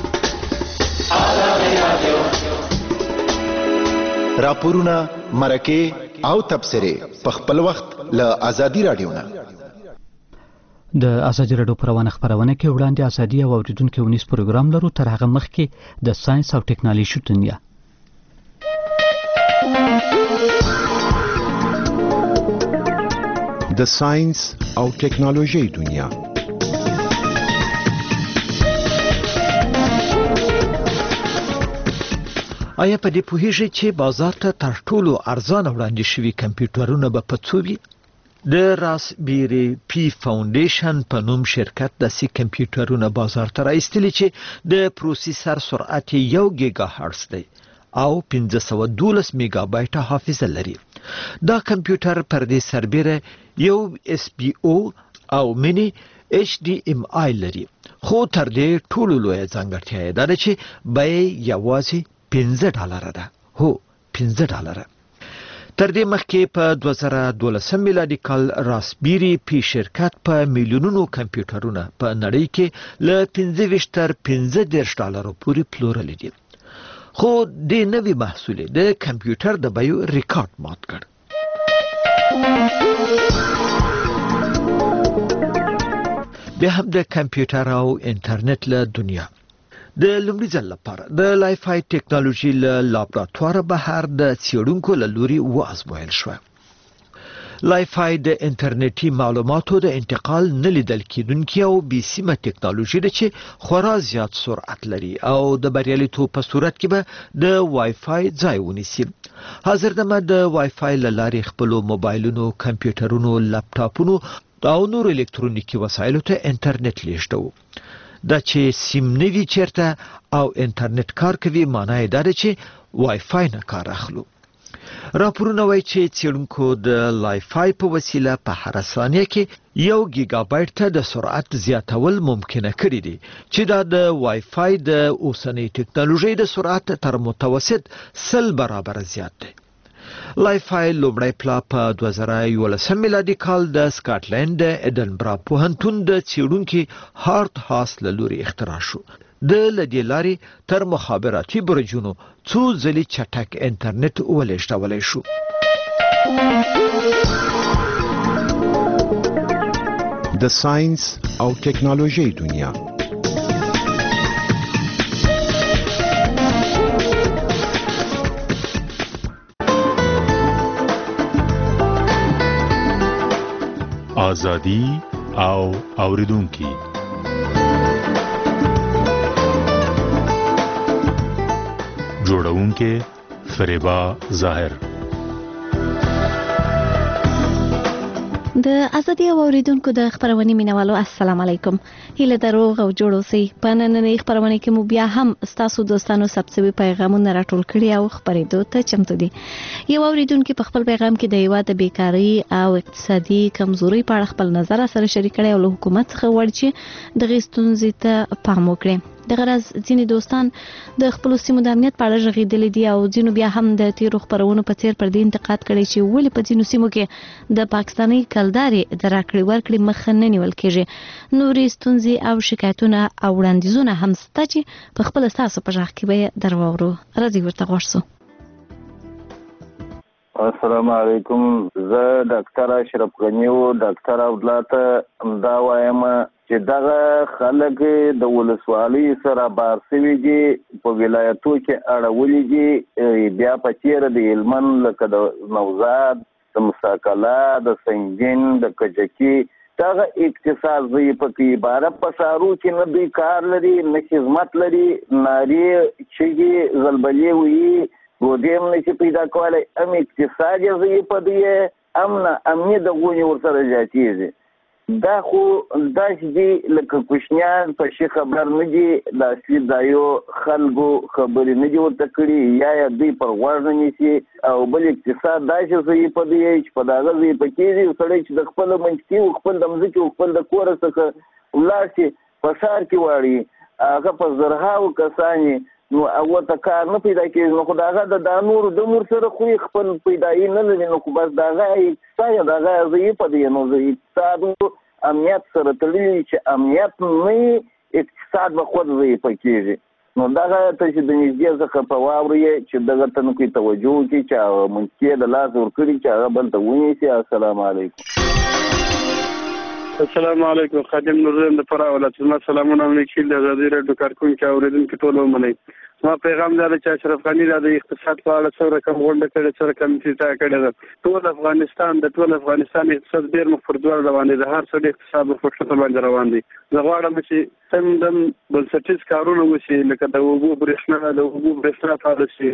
راپورونه، مرکې او تبصرې په خپل وخت له ازادي رادیو نه. د ازادي راډیو پروانه خبرونه کې وړاندې ازادي او اوریدونکو ونیس پروګرام لرو. تر هغه مخکې د ساينس او ټکنالوژي دنیا. د ساينس او ټکنالوژي دنیا. آیا په دې پوهیږئ چې بازار ته تر ټولو ارزانه وړاندې شوي کمپیوټرونه به په څو وي؟ د راسبیری پی فاونډیشن په نوم شرکت داسې کمپیوټرونه بازار ته راایستلي چې د پروسیسر سرعت 1 ګیګا هرتز دی او 512 میگا بایټ حافظه لري. دا کمپیوټر پر دې سربیره یو اس پی او او مینی ایچ ډی ام آی لري، خو تر دې ټولو لویه ځانګړتیا یې دا ده چې بیه یوازې $15 ده. هو $15. تر دې مخکې په 2012 میلادي کال راسبیری پی شرکت په میلیونونو کمپیوټرونه په نړۍ کې له 25 تر $15 پورې پلورل دي، خو د نوي محصول د کمپیوټر د بیو ریکارډ مات کړ. بیا هم د کمپیوټر او انټرنیټ له دنیا د لومړي ځل لپاره د لایفای ټکنالوژي له لابراتوار بهر د څېړونکو له لوري وازمویل شوه. لایفای د انټرنیټي معلوماتو د انتقال نه لیدل کېدونکې او بې سیمه ټکنالوژي ده چې خورا زیات سرعت لري او د بریالیتوب په صورت کې به د وای فای ځای ونیسي. حاضر دمه د وای فای له لارې خپلو موبایلونو، کمپیوټرونو، لپټاپونو او نور الکترونیکي وسایلو ته انټرنیټ لیږدوو. دا چې سیم نه وي چیرته او انټرنیټ کار کوي معنی دا ده چې وای فای نه کار اخلو. راپورونه وایي چې څېړونکو د لای فای په وسیله په هره ثانیه کې 1 ګیګا بایټ ته د سرعت زیاتول ممکنه کړي دي چې دا د وای فای د اوسنۍ ټکنالوژۍ د سرعت تر متوسط 100 برابر زیات دی. لای فای لومړی پلا په 2011 میلادي کال د سکاټلند د ایډنبرا پوهنتون د څېړونکي هارت هاس له لوري اختراع شو. د لدې لارې تر مخابراتي برجونو څو ځلې چټک انټرنیټ ولېږدولی شو. د ساينس او ټکنالوژي دنیا ازادي او اوریدونکي جوړونکي فریبا ظاهر. د ازادي او اوریدونکو د خبرونې مینوالو السلام علیکم. هیله دروغ او جوړ اوسئ. په نننۍ خبرونه کې مو بیا هم ستاسو دوستانو ثبت پیغامونه راټول کړي او خبرېدو ته چمتو دي. یو اوریدونکو په خپل پیغام کې د هیواد د بیکاری او اقتصادي کمزوري په اړه خپل نظر سره شریک کړي او له حکومت څخه وړ چې د غیستونځي ته پام وکړي. د غرض ځینې دوستان د خپل سیمو د امنیت په اړه غږېدلي دي او ځینو بیا هم د تیرو خبرونو په څیر پر دې انتقاد کړي چې ولې په ځینو سیمو کې د پاکستاني کلدارې د راکړې ورکړې مخه نه نیول کېږي. نورې ستونزې او شکایتونه او وړاندیزونه هم شته چې په خپل ستاسو په غږ کې به در واورو. راځئ ورته غوږ شو. السلام علیکم. زه ډاکټر اشرف غنی او ډاکټر عبدالله دا وایم چې دغه خلک د ولسوالۍ سره بار سوي دي په ولایتو کې اړولي دي بیا په چیرې د هلمند لکه د نوزاد د مساکلا د سنګین د کجکي دغه اقتصاد ضعیفه کوي. عبارت په ښارو کې نه دوی کار لري نه خدمت لري نارې چغې زلبلې وي ګودې هم نشي پیدا کولی. هم اقتصاد یې ضعیفه دی امنیت د غونې ورسره زیاتېږي. دا خو داسې دي لکه کوشنیان په شي خبر نه دي د اصلي ځایو خلکو خبرې نه دي ورته کړي یا دوی پر غوږ نه نیسي. او بل اقتصاد داسې ضعیفه دی چې په دغه ضعیفه کېږي سړی چې د خپل منځکي او خپل د مځکې او خپل د کوره څخه ولاړ شي په ښار کې واړي هغه په زرهاو کسان نو هغه ته کار نه پیدا کېږي. نو خو د هغه د نورو د مور سره خو خپل پیدایي نه لري. نو خو بس د هغه اقتصاد د هغه ضعیفه دی. نو د اقتصاد امنیت سره تړلي چې امنیت نه اقتصاد به خود ضعیفه کېږي. نو دغه ته چې د نږدې څخه په واوري چې دغه ته نو کوي توجه وکړي چې هغه منځکې د لاس ورکړي چې هغه بل ته ونیسي. السلام علیکم. السلام علیکم. خادم نورزم د فرا ولایت زما سلامونه وکیل د ازادي راډیو کارکونکو اوریدونکو ټول ومنئ. ما پیغام دا چې اشرف غنی د اقتصاد په اړه څو رقم غونډه کړې څو رقم چې کړې ده. ټول افغانستان اقتصاد ډېر مخ پر ځوړ روان دي. د هر څه د اقتصاد په فکر باندې روان دي. زه غواړم چې تمدن بنسټیز کارونه وشي لکه د اوبو برېښنا فعال شي.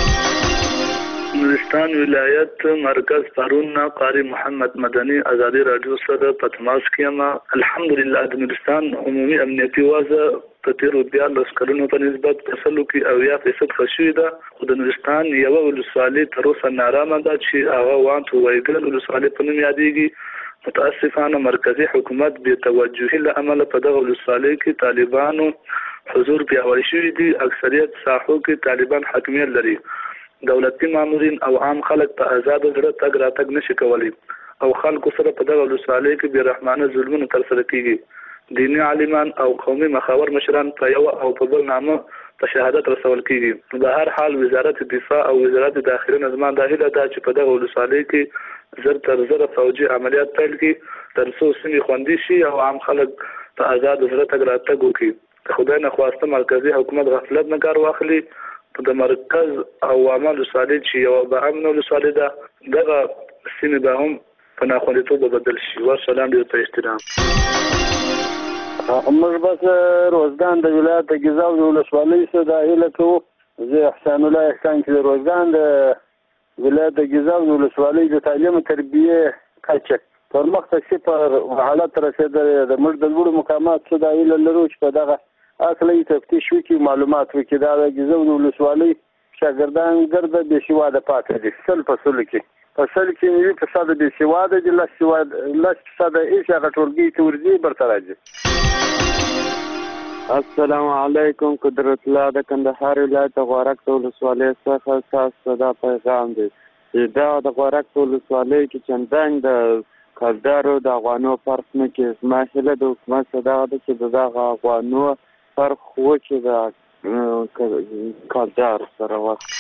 نورستان ولایت مرکز پرون قاری محمد مدنی ازادي رادیو سره په تماس کې ما الحمدلله د نورستان عمومي امنیتي وضع په تیرو 14 کلونو په نسبت په سلو کې 80% خشوي ده. خو د نورستان یو ولسوالۍ تر اوسه نارامه ده چې هغه وانت وایګل ولسوالۍ په نوم یادېږي. متاسفانه مرکزی حکومت بې توجهي له امله په دغه ولسوالۍ کې طالبانو حضور پیاوړی شوی دي. اکثریت ساحو کې طالبان حاکمیت لري. دولتي مامورین او عام خلک په آزاد زړه تګ راتګ نشي کولی او خلکو سره په دغه ولسوالۍ کې بې رحمانه ظلمونه ترسره کیږي. دیني عالمان او قومي مخاور مشران په یو او په بل نامه په شهادت رسول کیږي. په هر حال وزارت دفاع او وزارت داخلي نظام د هیله ده چې په دغه ولسوالۍ کې زر تر زر فوجي عملیات پیل کړي تر څو سیمې خوندي شي او عام خلک په آزاد زړه تګ راتګ وکړي. د خدای نه خواسته مرکزی حکومت غفلت نه کار واخلي. د مرکز او عامل ولسوالۍ چې یو به امن ولسوالۍ ده دغه سیمې به هم په ناخوندیتوب بدل شي. والسلام ډېر په احترام. موږ بس روزګان د ولایت د ګیزاب د ولسوالۍ څخه د هیله کوو. زه احسان الله احسان چې د روزګان د ولایت د ګیزاب د ولسوالۍ د تعلیم او تربیه کچه پرمخ ته پر حالت رسېدلې د موږ د لوړو مقامات څه د هیله لرو چې په دغه اصلي تفتیش وکړي، معلومات وکړي. دا د ګیزو د ولسوالۍ شاګردان ګرده بې سواده پاتې دي. 100% کې په 100% بې سواده دي، 10% هیڅ هغه ټولګي ته ورځي برته راځي. السلام علیکم. قدرت الله د کندهار ولایت غورک ولسوالۍ څخه تاسو دا پیغام دی چې دا د غورک ولسوالۍ کې چندان د کارګرو د افغانو فرق نه کوي. زما هیله د حکومت څخه دا ده چې دغه افغانو فرق وکړي د کارګر سره وخت.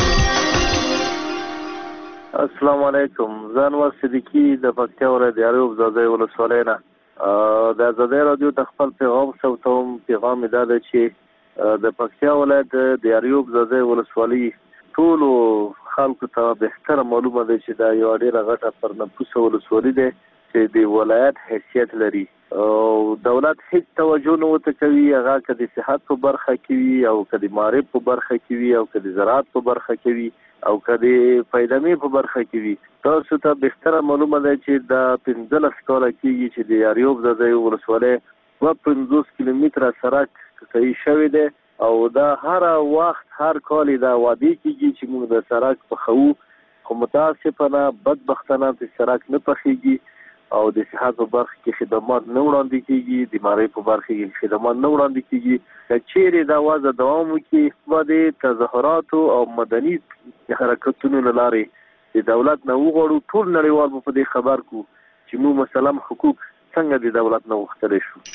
السلام علیکم. زه انور صدیقي د پکتیا ولایت د یعقوب زاده ولسوالۍ نه د ازادۍ راډیو ته خپل پیغام ثبتوم. پیغام دا ده چې د پکتیا ولایت د یعقوب زاده ولسوالۍ ټولو خلکو ته بهتره معلومه ده چې دا یو ډېره غټه پرنپوسه ولسوالي ده چې د ولایت حیثیت لري او دولت هیڅ توجه نه ورته کوي، هغه که د صحت په برخه کې وي او که د معارف په برخه کې وي او که د زراعت په برخه کې وي او که د پیدامي په برخه کې وي. تاسو ته بهتره معلومه ده چې دا 15 کاله کېږي چې د یعقوب زاده ولسوالۍ 50 کیلومتره سړک صحیح شوی دی او دا هر وخت هر کال دا وعده کېږي چې موږ د سړک پخوو، خو متاسفانه بدبختانه د سړک نه پخېږي او د صحت په برخه کې خدمات نه وړاندې کېږي، د معارف په برخه کې خدمات نه وړاندې کېږي. که چیرې دا وضع دوام وکړي به د تظاهراتو او مدني حرکتونو له لارې د دولت نه وغواړو، ټول نړیوال په دې خبر کو چې موږ مثلا حقوق څنګه د دولت نه وغوښتلی شو.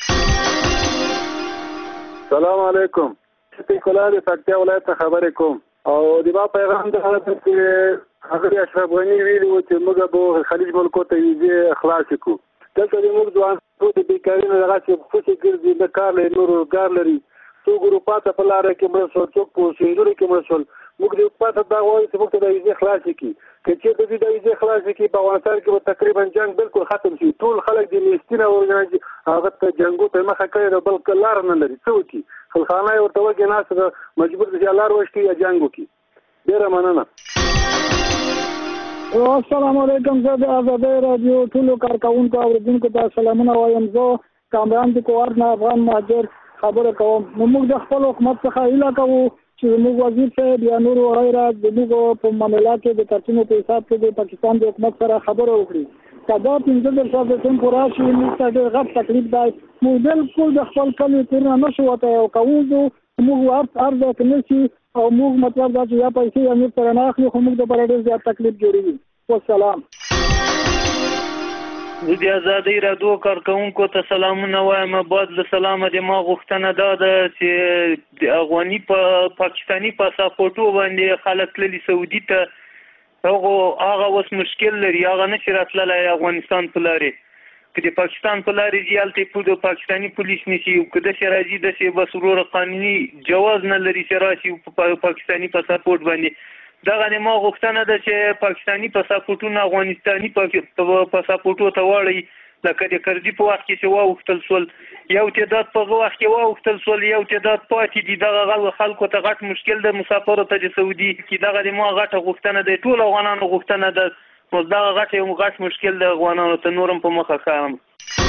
سلام علیکم. کلا د پکتیا ولایت ته خبرې کوم او د ما پیغام دا ده چې هغه اشرف غني ویلي و چې موږ به خلیج ملکو ته ویزې خلاص کړو. دلته د موږ ځوان د بیکاري نه دغه چې خوشې ګرځي، د کار لري، نور روزګار لري، څوک اروپا ته په لاره کې مړه شول، څوک په سیندونو کې مړه شول. موږ د اروپا ته دا وایو چې موږ ته د ویزې خلاص کړي. که چېرته دوی د ویزې خلاص کړي په افغانستان کې به تقریبا جنګ بالکل ختم شي. ټول خلک د میستین او هغه ته جنګو ته مخه کړې ده، بلکې لار نه لري. څه وکړي؟ خلخانه یې ورته وکړي ناسته مجبور دي چې لار وشکي یا جنګ وکړي. ډېره مننه. السلام علیکم. زه د ازادۍ راډیو ټولو کارکوونکو اورېدونکو ته سلامونه وایم. زه کامران د کوارد نه افغان مهاجر خبره کوم. نو موږ د خپل حکومت څخه هیله کوو چې زموږ وزیر صاحب یا نورو غیره زموږ په معامله کې د ترڅینو په حساب کې د پاکستان د حکومت سره خبره وکړي. که دا 15% پوره شي موږ ته ډېر غټ تکلیف دی. موږ بالکل د خپل کلي کورونه نه شو وتی او که ووځو موږ هر ځای کې نه شي او موږ مطلب دا چې یا پیسې یا موږ سره نه اخلي، خو موږ دپاره ډېر زیات تکلیف جوړوي. والسلام. زه د ازادۍ راډیو کارکوونکو ته سلامونه وایم. بعد له سلامه د ما غوښتنه دا ده چې د افغاني په پاکستاني پاسپورټو باندې خلک تللي سعودي ته، هغه اوس مشکل لري، هغه نشي راتللی افغانستان په لارې. که د پاکستان په لارې ځي هلته د پاکستاني پولیس نیسي، که داسې راځي داسې بس وروره قانوني جواز نه لري چې راشي په پاکستاني پاسپورټ باندې. دغه د ما غوښتنه ده چې پاکستاني پاسپورټونه افغانستاني پاسپورټو ته واړوي. لکه د کرزي په وخت کې چې واوښتل شول، یو تعداد په هغه وخت کې واوښتل شول، یو تعداد پاتې دي. دغه خلکو ته غټ مشکل ده، مسافرو ته د سعودي کې. دغه د ما غټه غوښتنه ده، ټول افغانانو غوښتنه ده. نو دغه غټ مشکل د افغانانو ته نورم په مخه ښیم.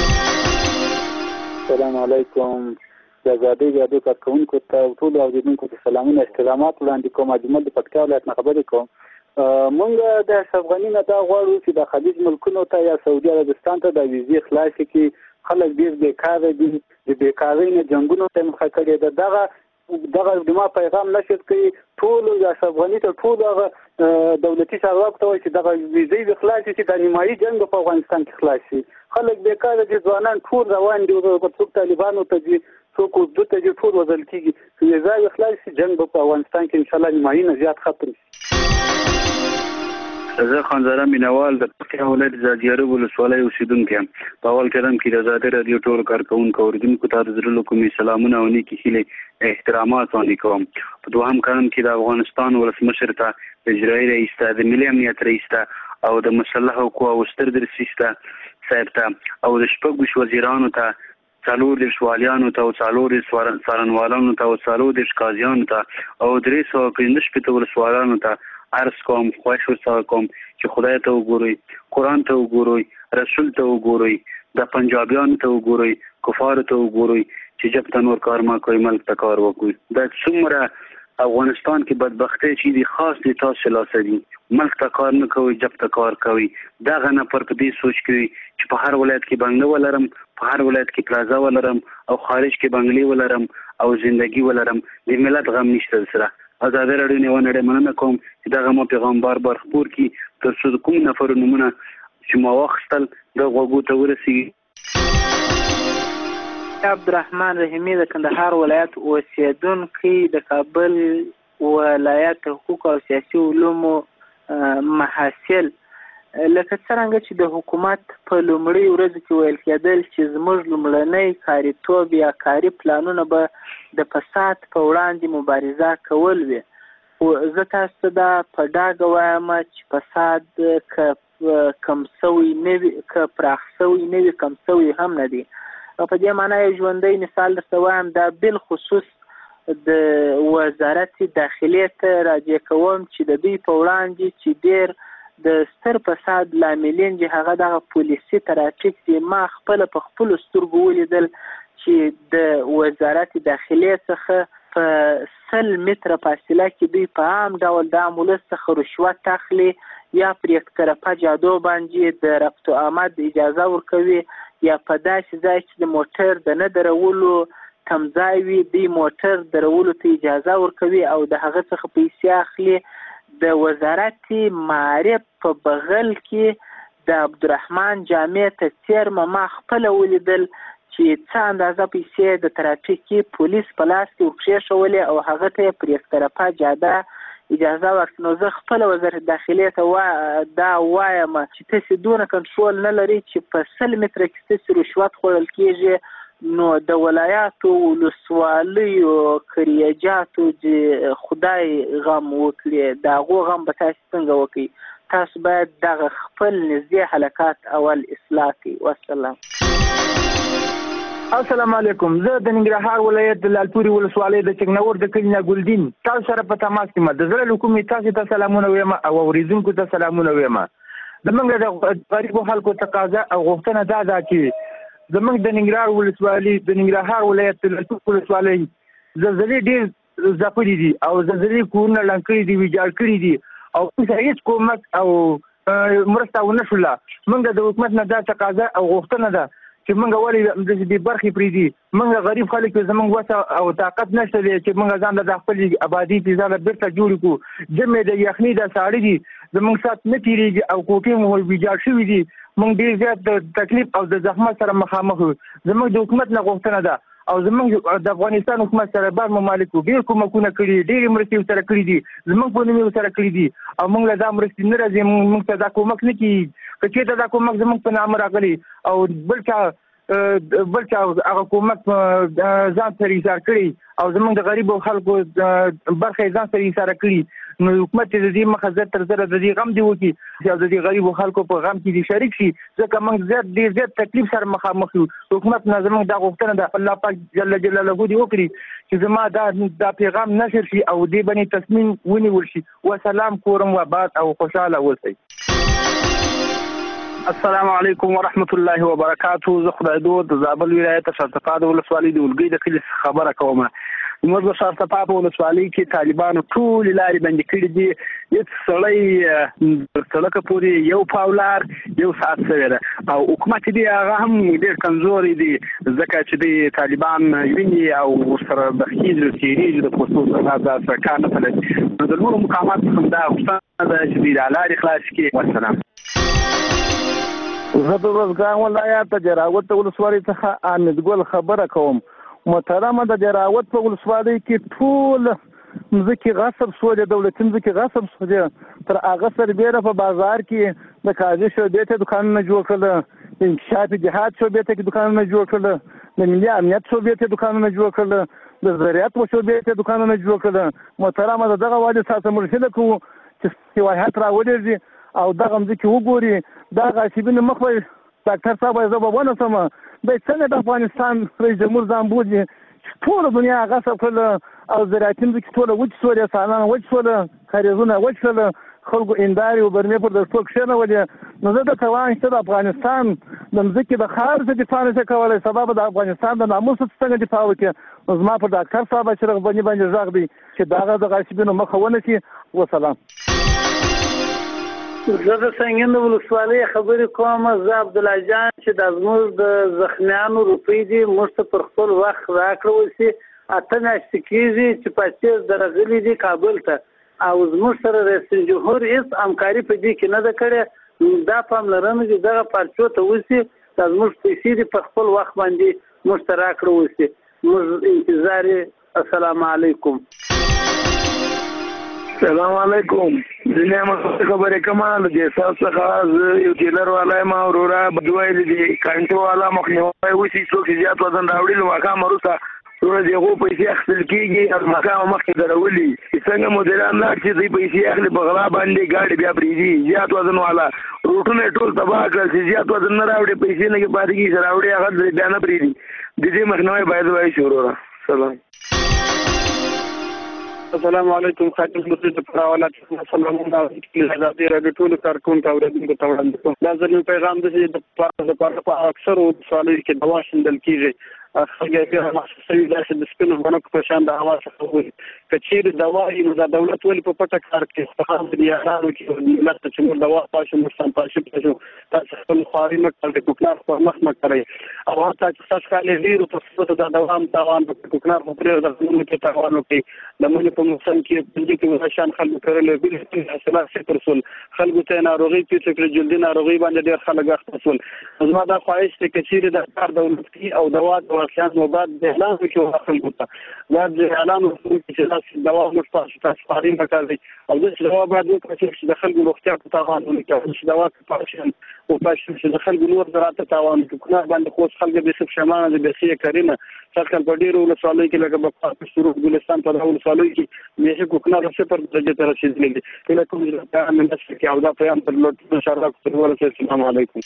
السلام علیکم. د ازادۍ راډیو کارکوونکو ته ټولو اورېدونکو ته سلامونه احترامات وړاندې کوم. اجمل د پکتیا ولایت نه خبرې کوم. موږ د اشرف غني نه دا غواړو چې د خلیج ملکونو ته یا سعودي عربستان ته د ویزې خلاصې کړي. خلک ډېر بېکاره دي، د بېکارۍ نه جنګونو ته مخه کړې ده. دغه د ما پیغام نشر کوي ټولو د اشرف غني ته ټولو هغه دولتي چارواکو ته وایي چې دغه ویزې دې خلاصې شي، د نیمایي جنګ په افغانستان کې خلاص شي. خلک بېکاره دي، ځوانان ټول روان دي، څوک طالبانو ته ځي، څوک اردو ته ځي، ټول وژل کېږي. ویزه یې خلاص شي، جنګ به په افغانستان کې انشاءالله نیمایي نه زیات ختم شي. زه خانزاده مینوال د پکتیا ولایت د یعقوب ولسوالۍ اوسېدونکی یم. په اول کرم کې د ازادۍ راډیو ټولو کارکوونکو اورېدونکو ته د زړه کومې سلامونه او نیکې هیلې احترامات وړاندې کوم. په دوهم کرم کې د افغانستان ولسمشر ته، د اجرایي رئیس ته، د ملي امنیت رئیس ته او د مسلحو قواو ستر درسیس ته صاحب ته او د 6 وزیرانو ته، 4 والیانو ته او 4 څارنوالانو ته او 4 قاضیانو ته او 315 ولسوالانو ته عرض کوم، خواهش ورڅخه کوم چې خدای ته وګورئ، قرآن ته وګورئ رسول ته وګورئ، د پنجابیانو ته وګورئ، کفارو ته وګورئ چې جب ته نور کار ما کوي ملک ته کار وکړي. دا څومره افغانستان کې بدبختي چې دي خاص دي تاسو لاسه دي، ملک ته کار نه کوي جب ته کار کوي. دغه نفر په دې سوچ کوي چې په هر ولایت کې بنګله ولرم، په هر ولایت کې پلازا ولرم او خارج کې بنګلې ولرم او زندگی ولرم، د ملت غم نشته سره. ازادي راډیو نه ونړې مننه کوم چې دغه مو پیغام بار بار خپور کی تر څو کوم نفر نمونه چې ما واخستل د غوګو ته ورسیږي. عبدالرحمن رحیمی د کندهار ولایت اوسیدونکی، د کابل ولایت حقوق او سیاسي علومو محصل. لکه څرنګه چې د حکومت په لومړۍ ورځو کې ویل کېدل چې زموږ لومړنی کاریتوب یا کاري پلانونه به د فساد په وړاندې مبارزه کول وي، خو زه تاسو ته دا په ډاګه وایم چې فساد که کم سوی نه وي، که پراخ سوی نه وي، کم سوی هم نه دی. په دې معنی یو ژوندی مثال درته وایم، دا بالخصوص د وزارت داخلې ته راجع کوم چې د دوی په وړاندې چې ډېر د ستر فساد لاملین چې هغه دغه پولیسي ترافیک دي. ما خپله په خپلو سترګو ولیدل چې د وزارت داخلې څخه په 100 متره فاصله کې دوی په عام ډول د امبولانس څخه رشوت اخلي یا پر یک طرفه جادو باندې د ربط آمد اجازه ورکوي، یا په داسې ځای چې د موټر د نه درولو تمځای وي دوی موټر درولو ته اجازه ورکوي او د هغه څخه پیسې اخلي. د وزارت معارف په بغل کې د عبدالرحمن جامع ته څیرمه ما خپله ولیدل چې څه اندازه پیسې د ترافیکي پولیس په لاس کې ورکېښولې او هغه ته یې پر یک طرفه جاده اجازه ورکړه. نو زه خپله وزارت داخلې ته دا وایم چې تاسې دونه کنټرول نه لري چې په 100 متره کې تاسې رشوت خوړل کېږي، نو د ولایاتو ولسوالیو کریجاتو چې خدای غم وکړي د هغو غم به تاسې څنګه وکړي؟ تاسو باید دغه خپل نږدې حلقات اول اصلاح کړئ. والسلام. السلام علیکم. زه د ننګرهار ولایت د لالپورې ولسوالۍ د چکنور د کلي نه ګلدین تاسو سره په تماس کې یم. د زړه له کومې تاسو ته سلامونه وایم او اورېدونکو ته سلامونه وایم. زموږ د غریبو خلکو تقاضا او غوښتنه دا ده چې زموږ د ننګرهار ولسوالۍ د ننګرهار ولایت د لالپورې ولسوالۍ زلزلې ډېر ځپلي دي او زلزلې کورونه ړنګ کړي دي، ویجاړ کړي دي او موږ هېڅ کومک او مرسته ونه شوله. موږ د حکومت نه دا تقاضا او غوښتنه ده چې موږ ولې دې برخې پرېږدي. موږ غریب خلک زموږ وسه او طاقت نشته دی چې موږ ځان د خپلې آبادي فضا له بېرته جوړې کړو. جمع د یخنۍ د ساړه دي، زموږ سات نه تېرېږي او کوټې مو ویجاړ شوي دي. موږ ډېر زیات د تکلیف او د زحمت سره مخامخ یو. زموږ د حکومت نه غوښتنه ده او زموږ د افغانستان حکومت سره بار ممالکو ډېر کومکونه کړي، ډېرې مرستې ورسره کړي دي، زموږ په نوم یې ورسره کړي دي او موږ له دا مرستې نه راځي، موږ ته دا کومک نه کېږي. که چېرته دا کومک زموږ په نامه راغلی او بل چا هغه کومک ځان سره ایسار کړي او زموږ د غریبو خلکو برخه یې ځان سره ایساره کړي، نو حکومت چې د دې مخه زر تر زره د دې غم دې وکړي او د دې غریبو خلکو په غم کې دې شریک شي، ځکه موږ ډېر زیات تکلیف سره مخامخ یو. حکومت نه زموږ دا غوښتنه ده الله پاک جل جلاله دې وکړي چې زما دا پیغام نشر شي او دې باندې تصمیم ونیول شي. وسلام کورم وباد او خوشاله اوسئ. السلام علیکم ورحمت الله وبرکاته. زه خدای دود د زابل ولایت شرطپا د ولسوالۍ د ولګۍ د کلي خبره کوم. موږ په شرطپا په ولسوالۍ کې طالبانو ټولې لارې بندې کړي دي. هېڅ سړی سړکه پورې یو پاولار یو ساعت شوی ده او حکومت دی هغه هم ډېر کمزوري دي ځکه چې د طالبان ویني او ورسره بخیږي تېرېږي د پوستو څخه دا سره کار نه کوي. نو د نورو مقاماتو څخه دا غوښتنه ده چې دوی دا لارې خلاص کړي. والسلام. زه د روزګان ولایت د جراوت ولسوالۍ څخه حامد ګل خبره کوم. محترمه د جراوت په ولسوالۍ کې ټول مځکې غصب شولې، دولتي مځکې غصب شولې. تر هغه سربیره په بازار کې د قاضي شعبې ته دکانونه جوړ کړل، د انکشاف جهاد شعبې ته دکانونه جوړ کړل، د ملي امنیت شعبې ته دکانونه جوړ کړل، د زراعت شعبې ته دکانونه جوړ کړل. محترمه د دغه والي ساسه مرشده کوو چې سیاحت راولېږي او دغه مځکې وګوري. دا غاصبین مخ به ډاکټر صاحب زه به ونیسم، دی څنګه د افغانستان رئیس جمهور ځان بولي چې ټوله دنیا غصب کړله او زراعتي مځکې ټوله وچ شولې، انسانان وچ شوله، کاریزونه وچ شوله، خلکو هندارې او برمې پر د ټول کښېنولې. نو زه درته وایم چې د افغانستان د مځکې د خاورې څخه دفاع نشي کولی، سبا به د افغانستان د ناموس څنګه دفاع وکړي. نو زما پر ډاکټر صاحب اشرف غني باندې غږ دی چې د هغه د غاصبینو مخه ونیسي. وسلام. زه د سنګین د ولسوالۍ خبرې کوم. زه عبدالله جان چې د زموږ د زخمیانو روپۍ دي موږ ته پر خپل وخت راکړل شي. 8 میاشتې کېږي چې پاتې درغلي دي کابل ته، او زموږ سره رئیس جمهور هیڅ همکاري په دې کې نه ده کړې. دا پاملرنه چې دغه پارچو ته وشي، دا زموږ پیسې دي په خپل وخت باندې موږ ته راکړل شي. موږ انتظار. السلام علیکم. السلام علیکم. دنیا مخ خبرې کمال دي ساس څخه یو ټیلر والا ما اورورا بدوایل دي کانټو والا مخنیوي وسی څوک زیات وزن راوړي نو هغه مروسه ټول دغه پیسې اخیستل کیږي او مخه مخکې درولي څنګه مدیران لا چې دې پیسې اخلي بغلا باندې گاډي بیا بریدي زیات وزن والا روټونه ټول تباہ کړل چې زیات وزن نه راوړي پیسې نه کې پاتې کیږي راوړي هغه بیا نه بریدي د دې مخنیوي باید وایي شروع. سلام. السلام علیکم. خاتم مسجد پراولات سلام علیکم. آزادي راډیو ټول کارکونکو اوریدونکو ته وړاندې کوم. دا زموږ پیغام دی چې په اکثر سوالونو کې دوا شندل کیږي. خلک بیا محسوسوي داسې د سپینو غنکو په شان د هوا څخه وایي که چیرې دوا وي نو دا دولت ولې په پټه کار کوي؟ استخدام د یارانو کې ملت ته چې موږ دوا پاشو موږ سم پاشو پاشو تاسو خپل خواري مه کوئ، د کوکنار پر مخ مه کوئ. او حتی چې ستاسو کالې ډېرو په صفتو دا دوام تاوان په کوکنار په پرېږده غنمو کې تاوان وکړي. د منې په موسم کې پنځه کې وزه شان خلکو کرلی بلکل حاصلات صفر شول، خلکو ته یې ناروغۍ پیښه کړې، جلدي ناروغۍ باندې ډېر خلک اخته شول. زما دا خواهش دی که چیرې د کار دولت کوي او دوا د واقعیت نو بعد د اعلان وکړي خلکو ته باید د اعلان وکړي چې داسې دوا موږ تاسو خواري نه کوئ او داسې دوا باید وکړي چې د خلکو روغتیا ته تاوان ونه کړي، چې دوا پاشن او پاشن چې د خلکو نور زراعت ته تاوان وکړي. کوکنار باندې خو خلک به څه شمانه د بخیه کرینه څرګند په ډیرو ولسوالیو کې لکه په شروع ګلستان په ولسوالیو کې مېشه کوکنار صفر درجه ته رسیدلی دي. کله کوم ځای نه نشي او دا پیغام پر لوټ انشاءالله کوي. السلام علیکم.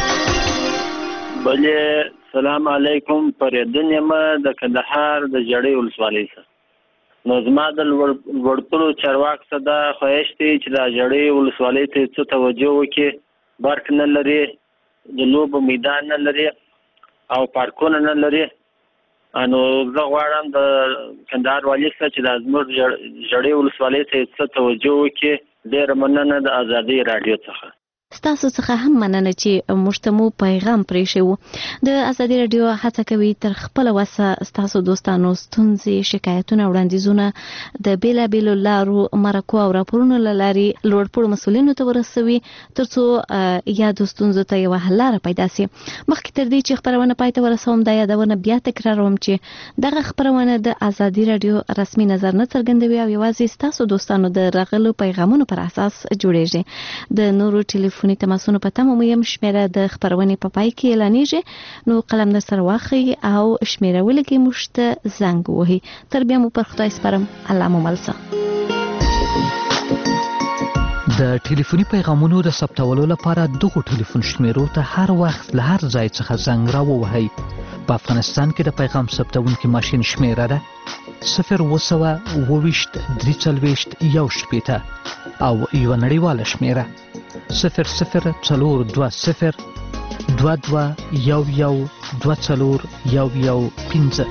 بلې سلام علیکم. پریدن یم د کندهار د جړې ولسوالۍ څخه. نو زما د لوړپوړو چارواکو ته دا خواهش دی چې د جړې ولسوالۍ ته څه توجه وکړي. برق نه لري، د لوبو میدان نه لري او پارکونه نه لري. نو زه غواړم د کندهار والي څخه چې د زموږ جړې ولسوالۍ ته څه توجه وکړي. ډېره مننه د ازادي راډیو څخه. ستاسو څخه هم مننه چې موږ ته مو پیغام پرېښی. د ازادي راډیو هڅه کوي تر خپله وسه ستاسو دوستانو ستونزې، شکایتونه، وړاندیزونه د بېلابېلو لارو، مرکو او راپورونو له لارې لوړپوړو مسؤلینو ته ورسوي تر څو یادو ستونزو ته یوه حل لاره پیدا سي. مخکې تر دې چې خپرونه پای ته ورسوم دا یادونه بیا تکراروم چې دغه خپرونه د ازادي راډیو رسمي نظر نه څرګندوي او یوازې ستاسو دوستانو د راغلو پیغامونو پر اساس جوړیږي. د نورو ټلیفوني تماسونو په تمه مو یم. شمیره د خپرونې په پای کې اعلانیږي، نو قلم در سره واخلئ او شمیره ولګئ، موږ ته زنګ ووهئ. تر بیا مو پر خدای سپارم. الله مو مل شه. د ټلیفوني پیغامونو د ثبتولو لپاره دغو ټلیفون شمیرو ته هر وخت له هر ځای څخه زنګ راووهئ. په افغانستان کې د پیغام ثبتونکي ماشین شمیره ده 0202341 او یو نړیواله شمیره 002022112415.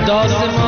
داسمان